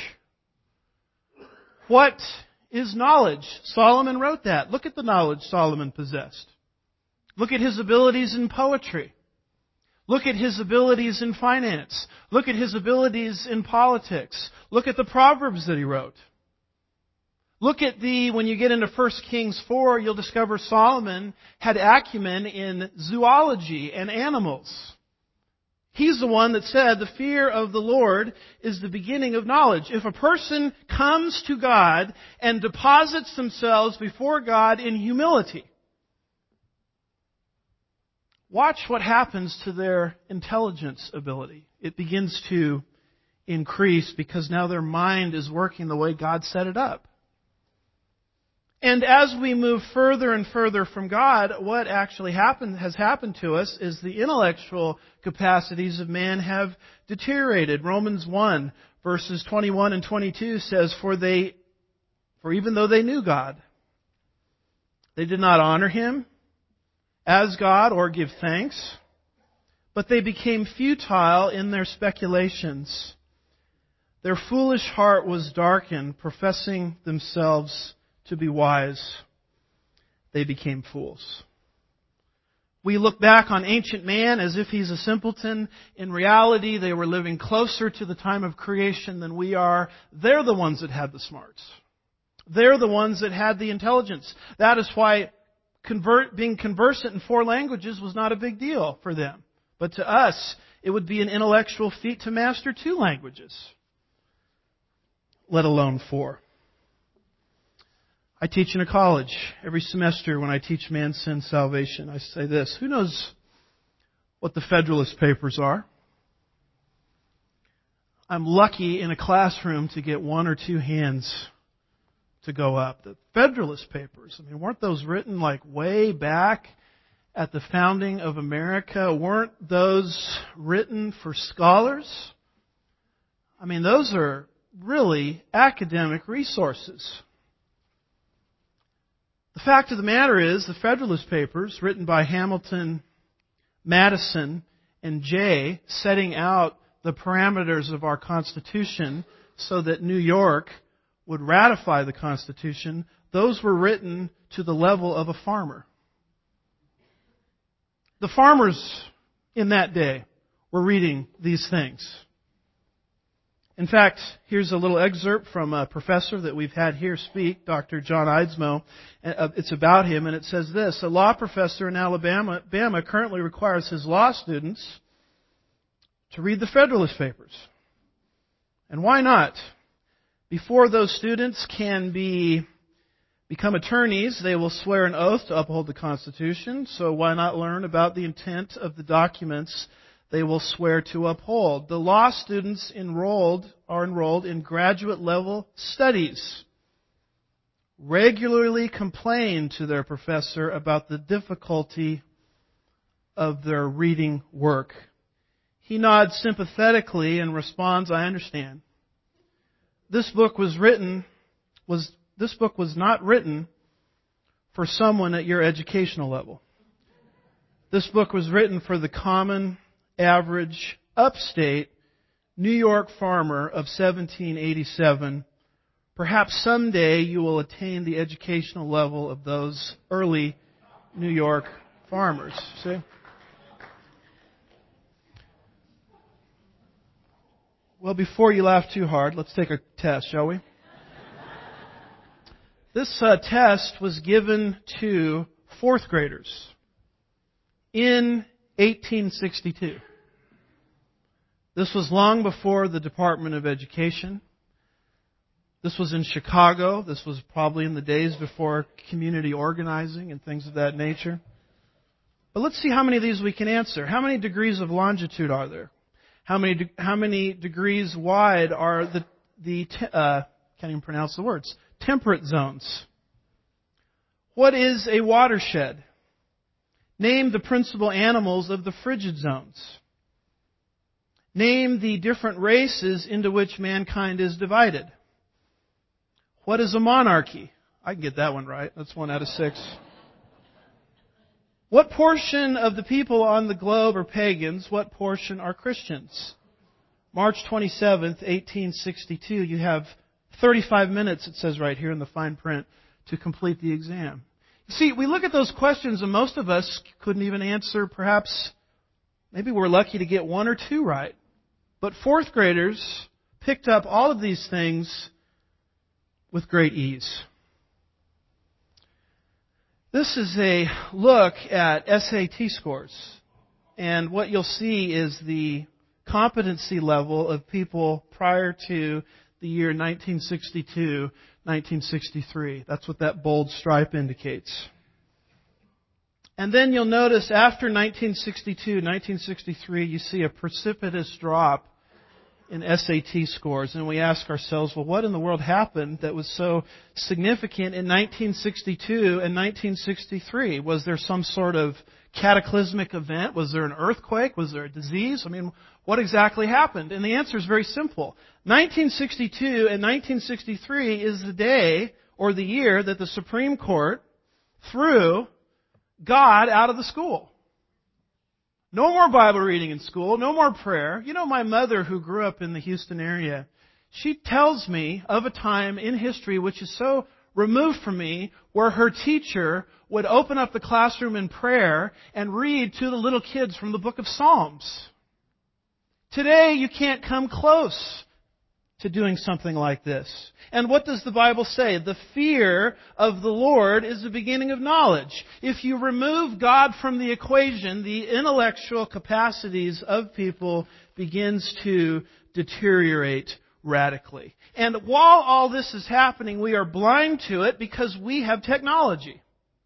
What is knowledge? Solomon wrote that. Look at the knowledge Solomon possessed. Look at his abilities in poetry. Look at his abilities in finance. Look at his abilities in politics. Look at the Proverbs that he wrote. Look at when you get into 1 Kings 4, you'll discover Solomon had acumen in zoology and animals. He's the one that said the fear of the Lord is the beginning of knowledge. If a person comes to God and deposits themselves before God in humility, watch what happens to their intelligence ability. It begins to increase because now their mind is working the way God set it up. And as we move further and further from God, what actually has happened to us is the intellectual capacities of man have deteriorated. Romans 1, verses 21 and 22 says, For even though they knew God, they did not honor Him as God or give thanks, but they became futile in their speculations. Their foolish heart was darkened, professing themselves to be wise. They became fools. We look back on ancient man as if he's a simpleton. In reality, they were living closer to the time of creation than we are. They're the ones that had the smarts. They're the ones that had the intelligence. That is why being conversant in 4 languages was not a big deal for them. But to us, it would be an intellectual feat to master 2 languages, let alone 4. I teach in a college. Every semester when I teach Man, Sin, Salvation, I say this. Who knows what the Federalist Papers are? I'm lucky in a classroom to get 1 or 2 hands to go up. The Federalist Papers, weren't those written like way back at the founding of America? Weren't those written for scholars? Those are really academic resources. The fact of the matter is, the Federalist Papers, written by Hamilton, Madison, and Jay, setting out the parameters of our Constitution so that New York would ratify the Constitution, those were written to the level of a farmer. The farmers in that day were reading these things. In fact, here's a little excerpt from a professor that we've had here speak, Dr. John Eidsmoe. It's about him, and it says this: a law professor in Alabama currently requires his law students to read the Federalist Papers. And why not? Before those students can become attorneys, they will swear an oath to uphold the Constitution. So why not learn about the intent of the documents they will swear to uphold? The law students are enrolled in graduate level studies. Regularly complain to their professor about the difficulty of their reading work. He nods sympathetically and responds, I understand. This book was not written for someone at your educational level. This book was written for the common, average, upstate New York farmer of 1787. Perhaps someday you will attain the educational level of those early New York farmers. See? Well, before you laugh too hard, let's take a test, shall we? This test was given to 4th graders in 1862. This was long before the Department of Education. This was in Chicago. This was probably in the days before community organizing and things of that nature. But let's see how many of these we can answer. How many degrees of longitude are there? How many degrees wide are the can't even pronounce the words, temperate zones? What is a watershed? Name the principal animals of the frigid zones. Name the different races into which mankind is divided. What is a monarchy? I can get that one right. That's 1 out of 6. What portion of the people on the globe are pagans? What portion are Christians? March 27th, 1862. You have 35 minutes, it says right here in the fine print, to complete the exam. You see, we look at those questions and most of us couldn't even answer perhaps Maybe we're lucky to get 1 or 2 right. But fourth graders picked up all of these things with great ease. This is a look at SAT scores. And what you'll see is the competency level of people prior to the year 1962, 1963. That's what that bold stripe indicates. And then you'll notice after 1962, 1963, you see a precipitous drop in SAT scores. And we ask ourselves, well, what in the world happened that was so significant in 1962 and 1963? Was there some sort of cataclysmic event? Was there an earthquake? Was there a disease? I mean, what exactly happened? And the answer is very simple. 1962 and 1963 is the day or the year that the Supreme Court threw God out of the school. No more Bible reading in school. No more prayer. You know, my mother, who grew up in the Houston area, she tells me of a time in history which is so removed from me where her teacher would open up the classroom in prayer and read to the little kids from the book of Psalms. Today, you can't come close to doing something like this. And what does the Bible say? The fear of the Lord is the beginning of knowledge. If you remove God from the equation, the intellectual capacities of people begins to deteriorate radically. And while all this is happening, we are blind to it because we have technology.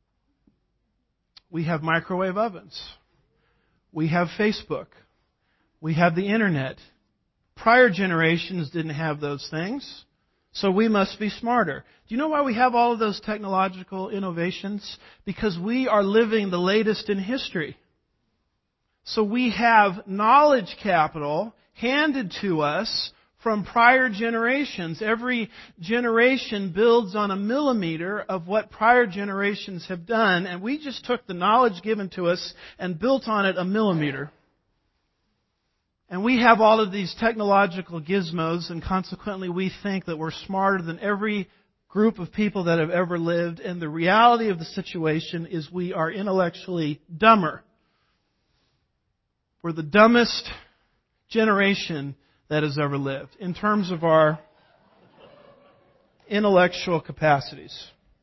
We have microwave ovens. We have Facebook. We have the internet. Prior generations didn't have those things, so we must be smarter. Do you know why we have all of those technological innovations? Because we are living the latest in history. So we have knowledge capital handed to us from prior generations. Every generation builds on a millimeter of what prior generations have done, and we just took the knowledge given to us and built on it a millimeter. And we have all of these technological gizmos, and consequently we think that we're smarter than every group of people that have ever lived. And the reality of the situation is we are intellectually dumber. We're the dumbest generation that has ever lived in terms of our intellectual capacities.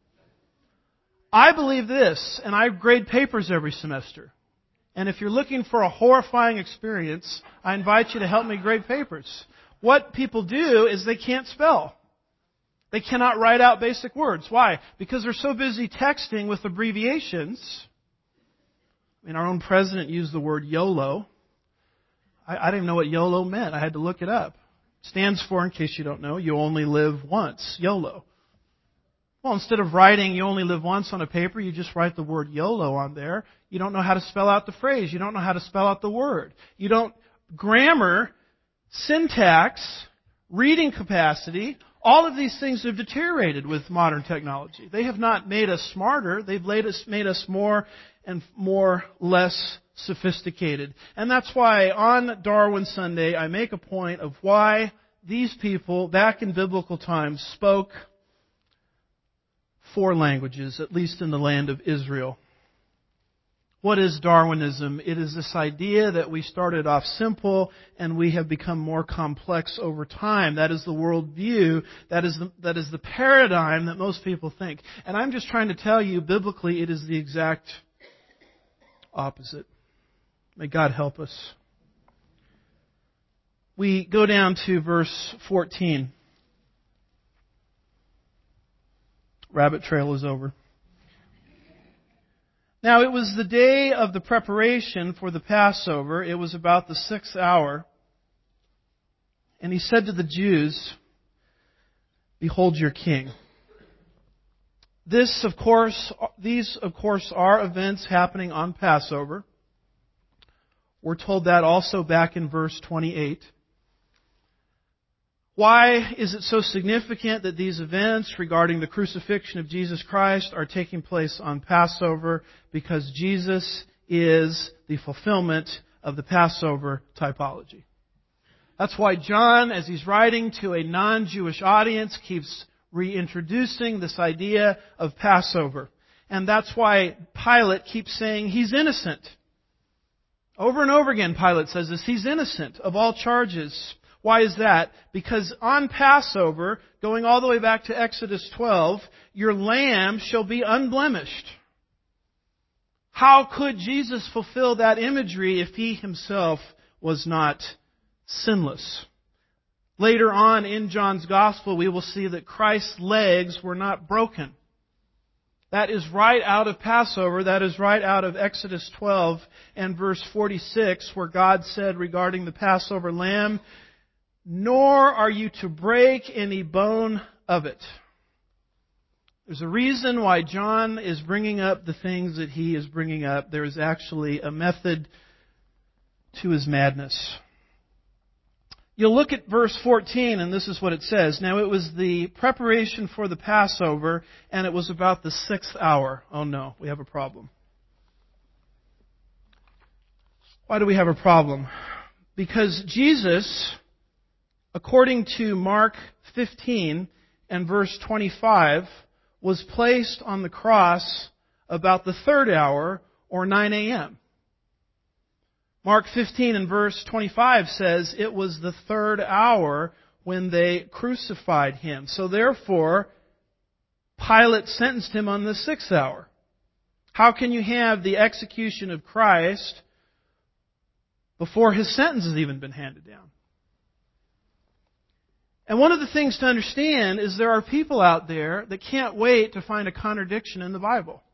I believe this, and I grade papers every semester. And if you're looking for a horrifying experience, I invite you to help me grade papers. What people do is they can't spell. They cannot write out basic words. Why? Because they're so busy texting with abbreviations. I mean, our own president used the word YOLO. I didn't even know what YOLO meant. I had to look it up. It stands for, in case you don't know, you only live once. YOLO. Well, instead of writing you only live once on a paper, you just write the word YOLO on there. You don't know how to spell out the phrase. You don't know how to spell out the word. You don't... Grammar, syntax, reading capacity, all of these things have deteriorated with modern technology. They have not made us smarter. They've made us more and less sophisticated. And that's why on Darwin Sunday I make a point of why these people back in biblical times spoke 4 languages, at least in the land of Israel. What is Darwinism? It is this idea that we started off simple and we have become more complex over time. That is the worldview. That is the paradigm that most people think. And I'm just trying to tell you, biblically, it is the exact opposite. May God help us. We go down to verse 14. Rabbit trail is over. Now it was the day of the preparation for the Passover. It was about the 6th hour. And he said to the Jews, "Behold your king." These of course are events happening on Passover. We're told that also back in verse 28. Why is it so significant that these events regarding the crucifixion of Jesus Christ are taking place on Passover? Because Jesus is the fulfillment of the Passover typology. That's why John, as he's writing to a non-Jewish audience, keeps reintroducing this idea of Passover. And that's why Pilate keeps saying he's innocent. Over and over again, Pilate says this. He's innocent of all charges. Why is that? Because on Passover, going all the way back to Exodus 12, your lamb shall be unblemished. How could Jesus fulfill that imagery if He Himself was not sinless? Later on in John's Gospel, we will see that Christ's legs were not broken. That is right out of Passover. That is right out of Exodus 12 and verse 46, where God said regarding the Passover lamb, "Nor are you to break any bone of it." There's a reason why John is bringing up the things that he is bringing up. There is actually a method to his madness. You'll look at verse 14, and this is what it says. Now it was the preparation for the Passover, and it was about the 6th hour. Oh no, we have a problem. Why do we have a problem? Because Jesus, according to Mark 15 and verse 25, was placed on the cross about the 3rd hour, or 9 a.m. Mark 15 and verse 25 says it was the 3rd hour when they crucified Him. So therefore, Pilate sentenced Him on the 6th hour. How can you have the execution of Christ before His sentence has even been handed down? And one of the things to understand is there are people out there that can't wait to find a contradiction in the Bible.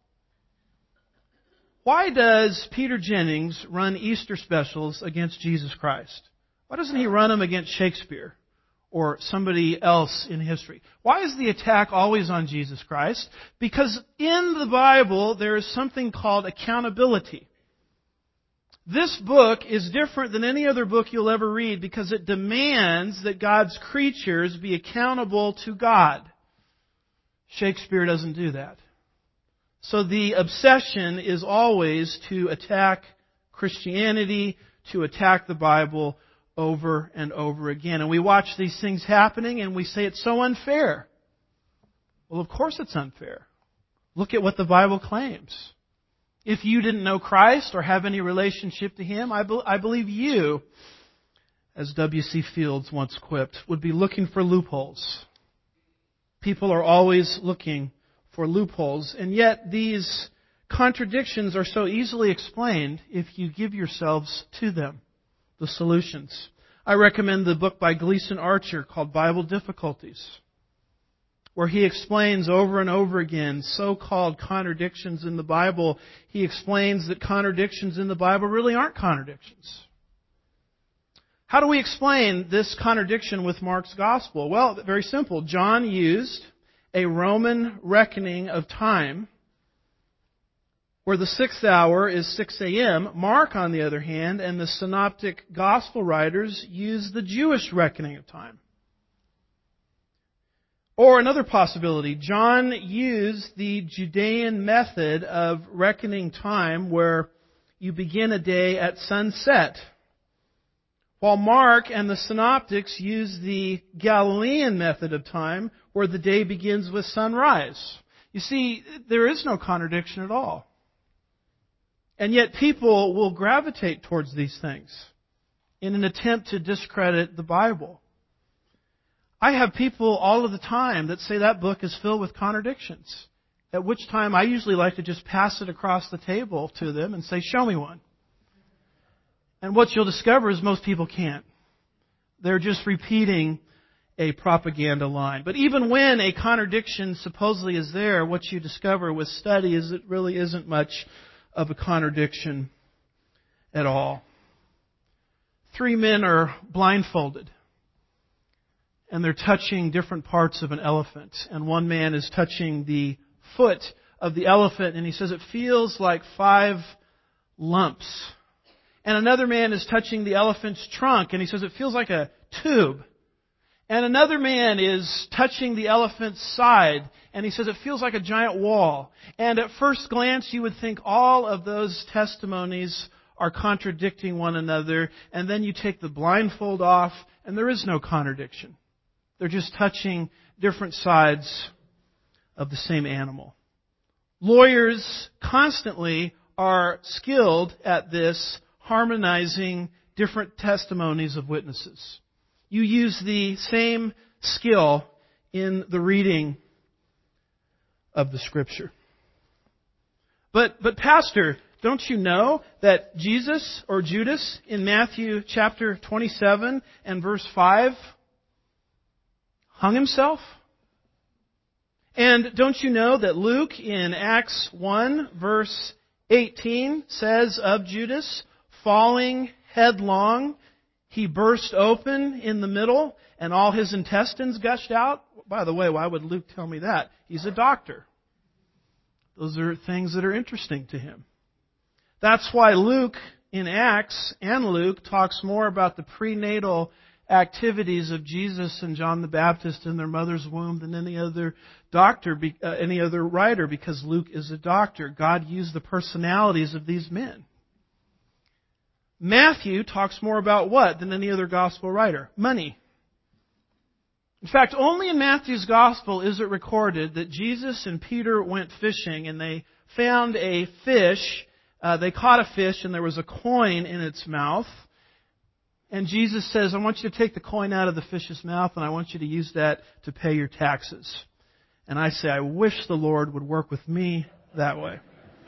Why does Peter Jennings run Easter specials against Jesus Christ? Why doesn't he run them against Shakespeare or somebody else in history? Why is the attack always on Jesus Christ? Because in the Bible there is something called accountability. This book is different than any other book you'll ever read because it demands that God's creatures be accountable to God. Shakespeare doesn't do that. So the obsession is always to attack Christianity, to attack the Bible over and over again. And we watch these things happening and we say it's so unfair. Well, of course it's unfair. Look at what the Bible claims. If you didn't know Christ or have any relationship to Him, I believe you, as W.C. Fields once quipped, would be looking for loopholes. People are always looking for loopholes, and yet these contradictions are so easily explained if you give yourselves to them, the solutions. I recommend the book by Gleason Archer called Bible Difficulties, where he explains over and over again so-called contradictions in the Bible. He explains that contradictions in the Bible really aren't contradictions. How do we explain this contradiction with Mark's Gospel? Well, very simple. John used a Roman reckoning of time, where the 6th hour is 6 a.m. Mark, on the other hand, and the synoptic gospel writers use the Jewish reckoning of time. Or another possibility, John used the Judean method of reckoning time, where you begin a day at sunset, while Mark and the synoptics use the Galilean method of time, where the day begins with sunrise. You see, there is no contradiction at all. And yet people will gravitate towards these things in an attempt to discredit the Bible. I have people all of the time that say that book is filled with contradictions, at which time I usually like to just pass it across the table to them and say, show me one. And what you'll discover is most people can't. They're just repeating a propaganda line. But even when a contradiction supposedly is there, what you discover with study is it really isn't much of a contradiction at all. 3 men are blindfolded, and they're touching different parts of an elephant. And one man is touching the foot of the elephant, and he says it feels like 5 lumps. And another man is touching the elephant's trunk, and he says it feels like a tube. And another man is touching the elephant's side, and he says it feels like a giant wall. And at first glance, you would think all of those testimonies are contradicting one another, and then you take the blindfold off, and there is no contradiction. They're just touching different sides of the same animal. Lawyers constantly are skilled at this harmonizing different testimonies of witnesses. You use the same skill in the reading of the Scripture. But Pastor, don't you know that Jesus or Judas in Matthew chapter 27 and verse 5 hung himself? And don't you know that Luke in Acts 1 verse 18 says of Judas, falling headlong, he burst open in the middle and all his intestines gushed out? By the way, why would Luke tell me that? He's a doctor. Those are things that are interesting to him. That's why Luke in Acts and Luke talks more about the prenatal activities of Jesus and John the Baptist in their mother's womb than any other writer, because Luke is a doctor. God used the personalities of these men. Matthew talks more about what than any other gospel writer? Money. In fact, only in Matthew's gospel is it recorded that Jesus and Peter went fishing and they found a fish. They caught a fish and there was a coin in its mouth. And Jesus says, I want you to take the coin out of the fish's mouth and I want you to use that to pay your taxes. And I say, I wish the Lord would work with me that way.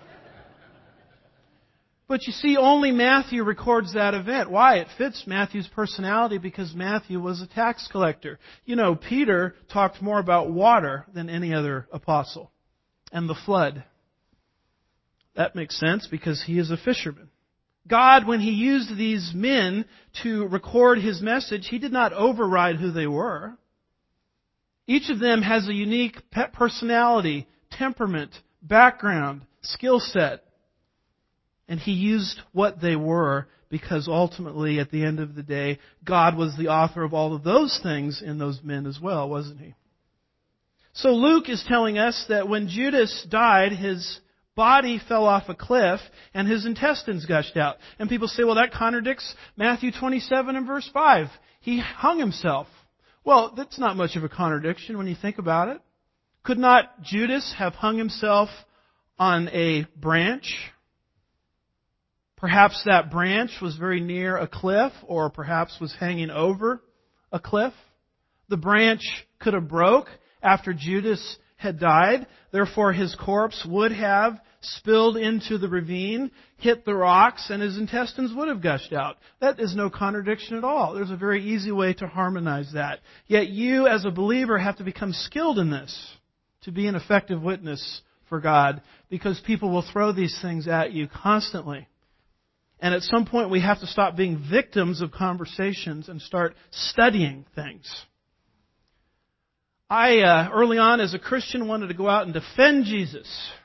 But you see, only Matthew records that event. Why? It fits Matthew's personality because Matthew was a tax collector. You know, Peter talked more about water than any other apostle. And the flood. That makes sense because he is a fisherman. God, when He used these men to record His message, He did not override who they were. Each of them has a unique personality, temperament, background, skill set. And He used what they were because ultimately, at the end of the day, God was the author of all of those things in those men as well, wasn't He? So Luke is telling us that when Judas died, his body fell off a cliff and his intestines gushed out. And people say, well, that contradicts Matthew 27 and verse 5. He hung himself. Well, that's not much of a contradiction when you think about it. Could not Judas have hung himself on a branch? Perhaps that branch was very near a cliff, or perhaps was hanging over a cliff. The branch could have broke after Judas had died. Therefore, his corpse would have spilled into the ravine, hit the rocks, and his intestines would have gushed out. That is no contradiction at all. There's a very easy way to harmonize that. Yet you, as a believer, have to become skilled in this to be an effective witness for God, because people will throw these things at you constantly. And at some point, we have to stop being victims of conversations and start studying things. I, early on as a Christian, wanted to go out and defend Jesus.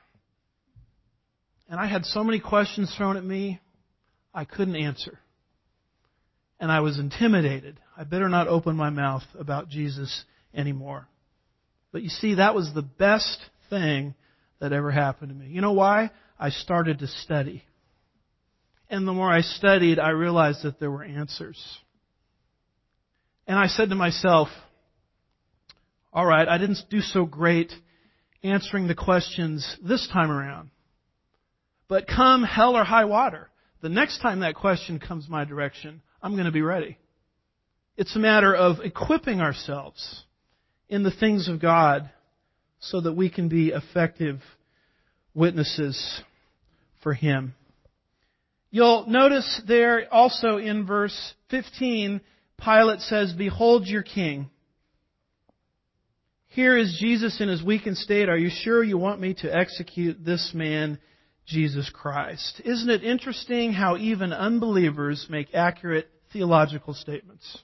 And I had so many questions thrown at me, I couldn't answer. And I was intimidated. I better not open my mouth about Jesus anymore. But you see, that was the best thing that ever happened to me. You know why? I started to study. And the more I studied, I realized that there were answers. And I said to myself, all right, I didn't do so great answering the questions this time around. But come hell or high water, the next time that question comes my direction, I'm going to be ready. It's a matter of equipping ourselves in the things of God so that we can be effective witnesses for Him. You'll notice there also in verse 15, Pilate says, "Behold your king." Here is Jesus in His weakened state. Are you sure you want me to execute this man, Jesus Christ? Isn't it interesting how even unbelievers make accurate theological statements?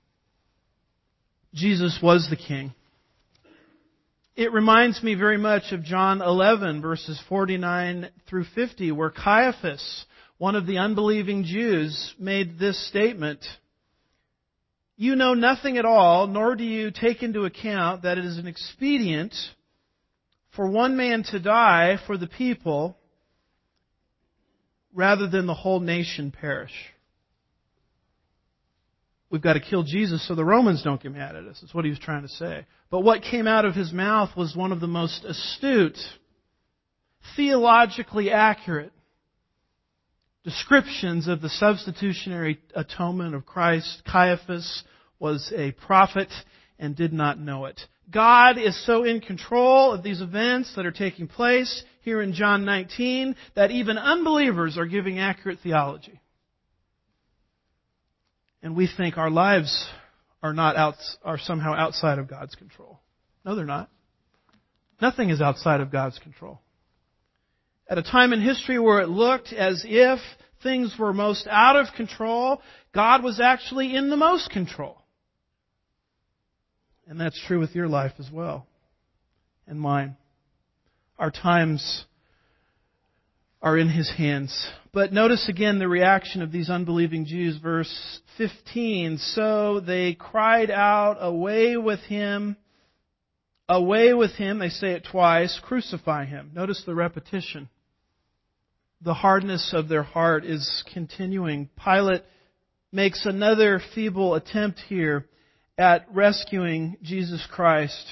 Jesus was the king. It reminds me very much of John 11, verses 49 through 50, where Caiaphas, one of the unbelieving Jews, made this statement: "You know nothing at all, nor do you take into account that it is an expedient for one man to die for the people rather than the whole nation perish." We've got to kill Jesus so the Romans don't get mad at us. That's what he was trying to say. But what came out of his mouth was one of the most astute, theologically accurate descriptions of the substitutionary atonement of Christ. Caiaphas was a prophet and did not know it. God is so in control of these events that are taking place here in John 19 that even unbelievers are giving accurate theology. And we think our lives are somehow outside of God's control. No, they're not. Nothing is outside of God's control. At a time in history where it looked as if things were most out of control, God was actually in the most control. And that's true with your life as well, and mine. Our times are in His hands. But notice again the reaction of these unbelieving Jews. Verse 15, so they cried out, away with Him. Away with Him, they say it twice, crucify Him. Notice the repetition. The hardness of their heart is continuing. Pilate makes another feeble attempt here at rescuing Jesus Christ.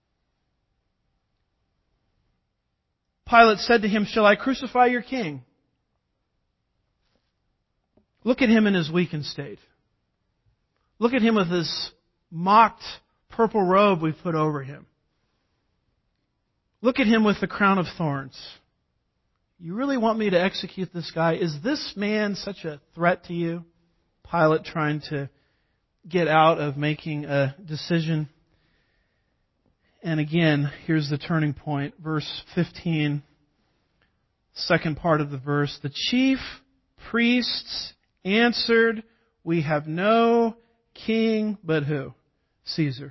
Pilate said to him, shall I crucify your king? Look at him in his weakened state. Look at him with his mocked purple robe we've put over him. Look at him with the crown of thorns. You really want me to execute this guy? Is this man such a threat to you? Pilate trying to get out of making a decision. And again, here's the turning point. Verse 15, second part of the verse. The chief priests answered, we have no king but who? Caesar.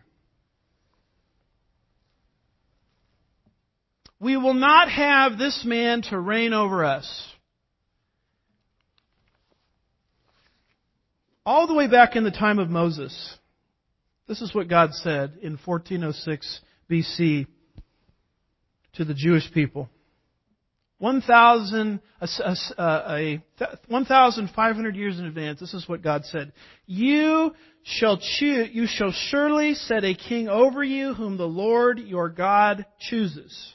We will not have this man to reign over us. All the way back in the time of Moses, this is what God said in 1406 BC to the Jewish people. 1,500 years in advance, this is what God said. You shall surely set a king over you whom the Lord your God chooses.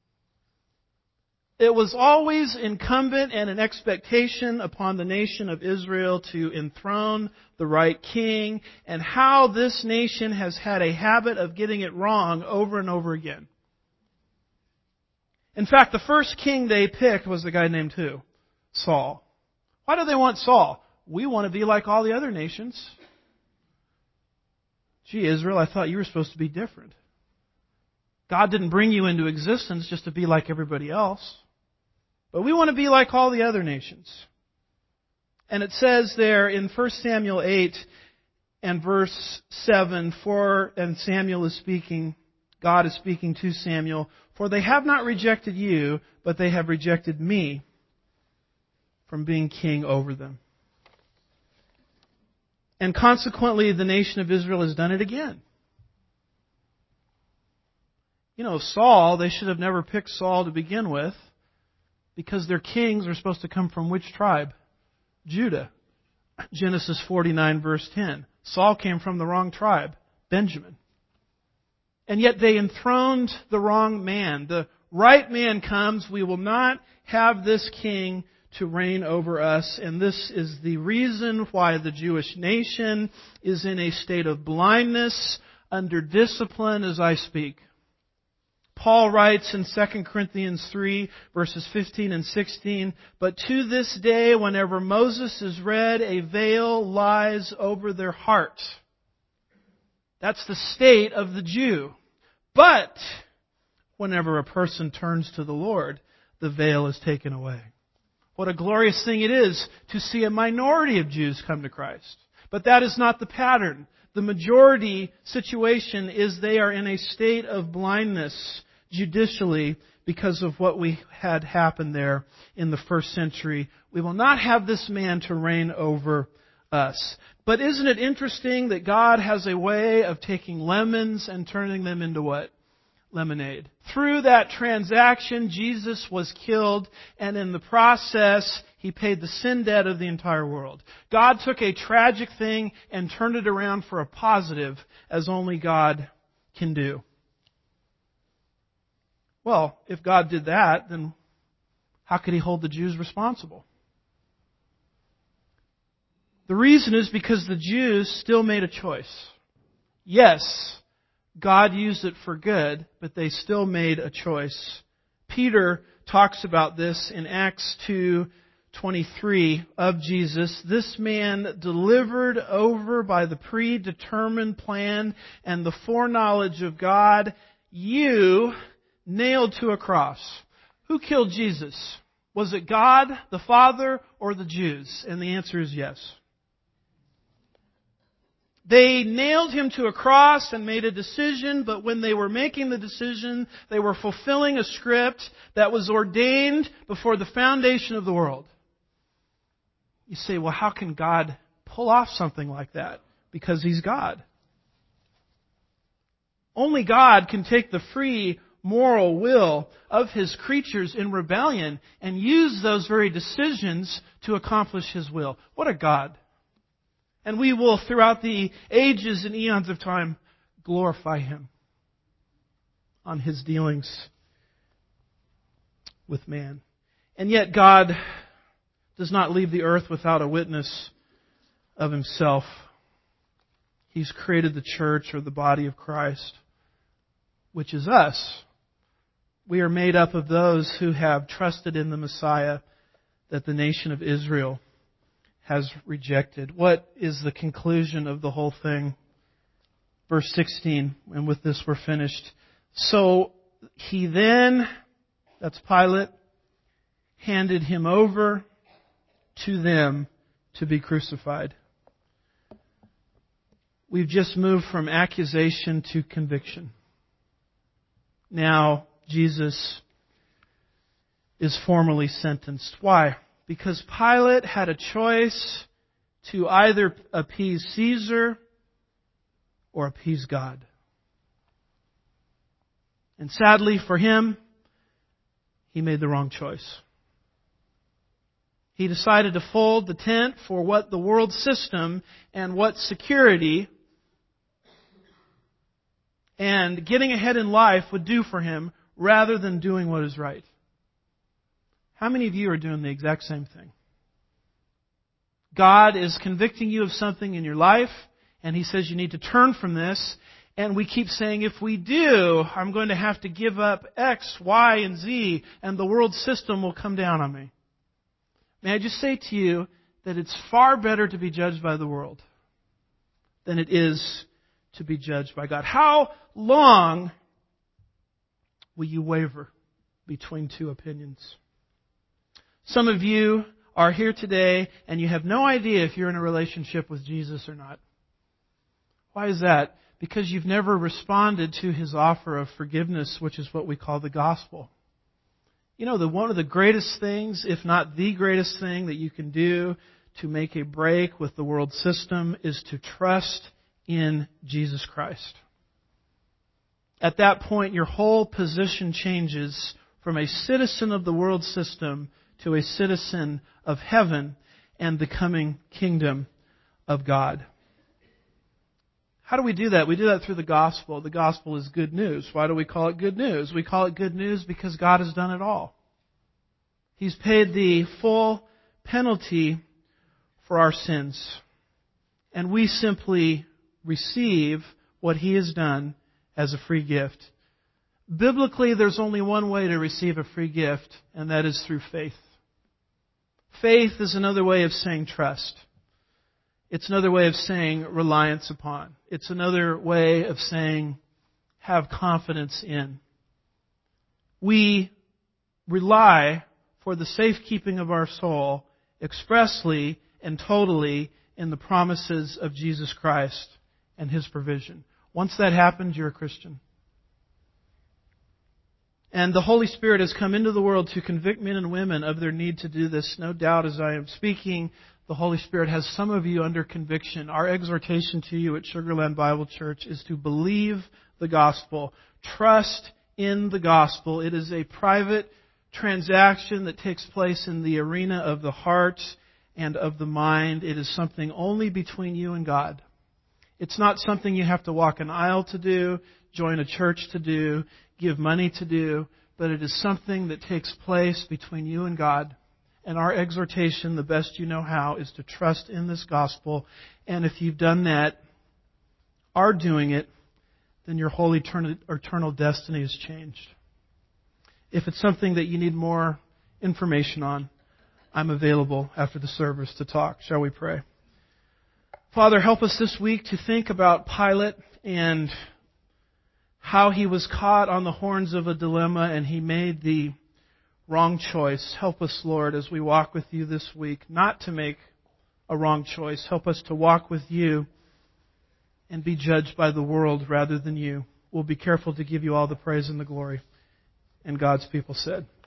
It was always incumbent and an expectation upon the nation of Israel to enthrone the right king, and how this nation has had a habit of getting it wrong over and over again. In fact, the first king they picked was the guy named who? Saul. Why do they want Saul? We want to be like all the other nations. Gee, Israel, I thought you were supposed to be different. God didn't bring you into existence just to be like everybody else. But we want to be like all the other nations. And it says there in 1 Samuel 8 and verse 7, and Samuel is speaking, God is speaking to Samuel, for they have not rejected you, but they have rejected me from being king over them. And consequently, the nation of Israel has done it again. You know, Saul, they should have never picked Saul to begin with, because their kings are supposed to come from which tribe? Judah. Genesis 49 verse 10. Saul came from the wrong tribe, Benjamin. And yet they enthroned the wrong man. The right man comes, we will not have this king to reign over us. And this is the reason why the Jewish nation is in a state of blindness, under discipline as I speak. Paul writes in 2 Corinthians 3, verses 15 and 16, but to this day, whenever Moses is read, a veil lies over their heart. That's the state of the Jew. But whenever a person turns to the Lord, the veil is taken away. What a glorious thing it is to see a minority of Jews come to Christ. But that is not the pattern. The majority situation is they are in a state of blindness judicially because of what we had happen there in the first century. We will not have this man to reign over us. But isn't it interesting that God has a way of taking lemons and turning them into what? Lemonade. Through that transaction, Jesus was killed, and in the process, He paid the sin debt of the entire world. God took a tragic thing and turned it around for a positive, as only God can do. Well, if God did that, then how could He hold the Jews responsible? The reason is because the Jews still made a choice. Yes, God used it for good, but they still made a choice. Peter talks about this in Acts 2:23 of Jesus. This man delivered over by the predetermined plan and the foreknowledge of God, you nailed to a cross. Who killed Jesus? Was it God, the Father, or the Jews? And the answer is yes. They nailed Him to a cross and made a decision, but when they were making the decision, they were fulfilling a script that was ordained before the foundation of the world. You say, well, how can God pull off something like that? Because He's God. Only God can take the free moral will of His creatures in rebellion and use those very decisions to accomplish His will. What a God! And we will, throughout the ages and eons of time, glorify Him on His dealings with man. And yet God does not leave the earth without a witness of Himself. He's created the church, or the body of Christ, which is us. We are made up of those who have trusted in the Messiah that the nation of Israel has rejected. What is the conclusion of the whole thing? Verse 16, and with this we're finished. So he then, that's Pilate, handed Him over to them to be crucified. We've just moved from accusation to conviction. Now Jesus is formally sentenced. Why? Because Pilate had a choice to either appease Caesar or appease God. And sadly for him, he made the wrong choice. He decided to fold the tent for what the world system and what security and getting ahead in life would do for him rather than doing what is right. How many of you are doing the exact same thing? God is convicting you of something in your life, and He says you need to turn from this, and we keep saying, if we do, I'm going to have to give up X, Y, and Z, and the world system will come down on me. May I just say to you that it's far better to be judged by the world than it is to be judged by God. How long will you waver between two opinions? Some of you are here today and you have no idea if you're in a relationship with Jesus or not. Why is that? Because you've never responded to His offer of forgiveness, which is what we call the gospel. You know, one of the greatest things, if not the greatest thing that you can do to make a break with the world system is to trust in Jesus Christ. At that point, your whole position changes from a citizen of the world system to a citizen of heaven and the coming kingdom of God. How do we do that? We do that through the gospel. The gospel is good news. Why do we call it good news? We call it good news because God has done it all. He's paid the full penalty for our sins. And we simply receive what He has done as a free gift. Biblically, there's only one way to receive a free gift, and that is through faith. Faith is another way of saying trust. It's another way of saying reliance upon. It's another way of saying have confidence in. We rely for the safekeeping of our soul expressly and totally in the promises of Jesus Christ and His provision. Once that happens, you're a Christian. And the Holy Spirit has come into the world to convict men and women of their need to do this. No doubt as I am speaking, the Holy Spirit has some of you under conviction. Our exhortation to you at Sugar Land Bible Church is to believe the gospel. Trust in the gospel. It is a private transaction that takes place in the arena of the heart and of the mind. It is something only between you and God. It's not something you have to walk an aisle to do, join a church to do, give money to do, but it is something that takes place between you and God. And our exhortation, the best you know how, is to trust in this gospel. And if you've done that, are doing it, then your whole eternal destiny has changed. If it's something that you need more information on, I'm available after the service to talk. Shall we pray? Father, help us this week to think about Pilate and how he was caught on the horns of a dilemma and he made the wrong choice. Help us, Lord, as we walk with you this week, not to make a wrong choice. Help us to walk with you and be judged by the world rather than you. We'll be careful to give you all the praise and the glory. And God's people said,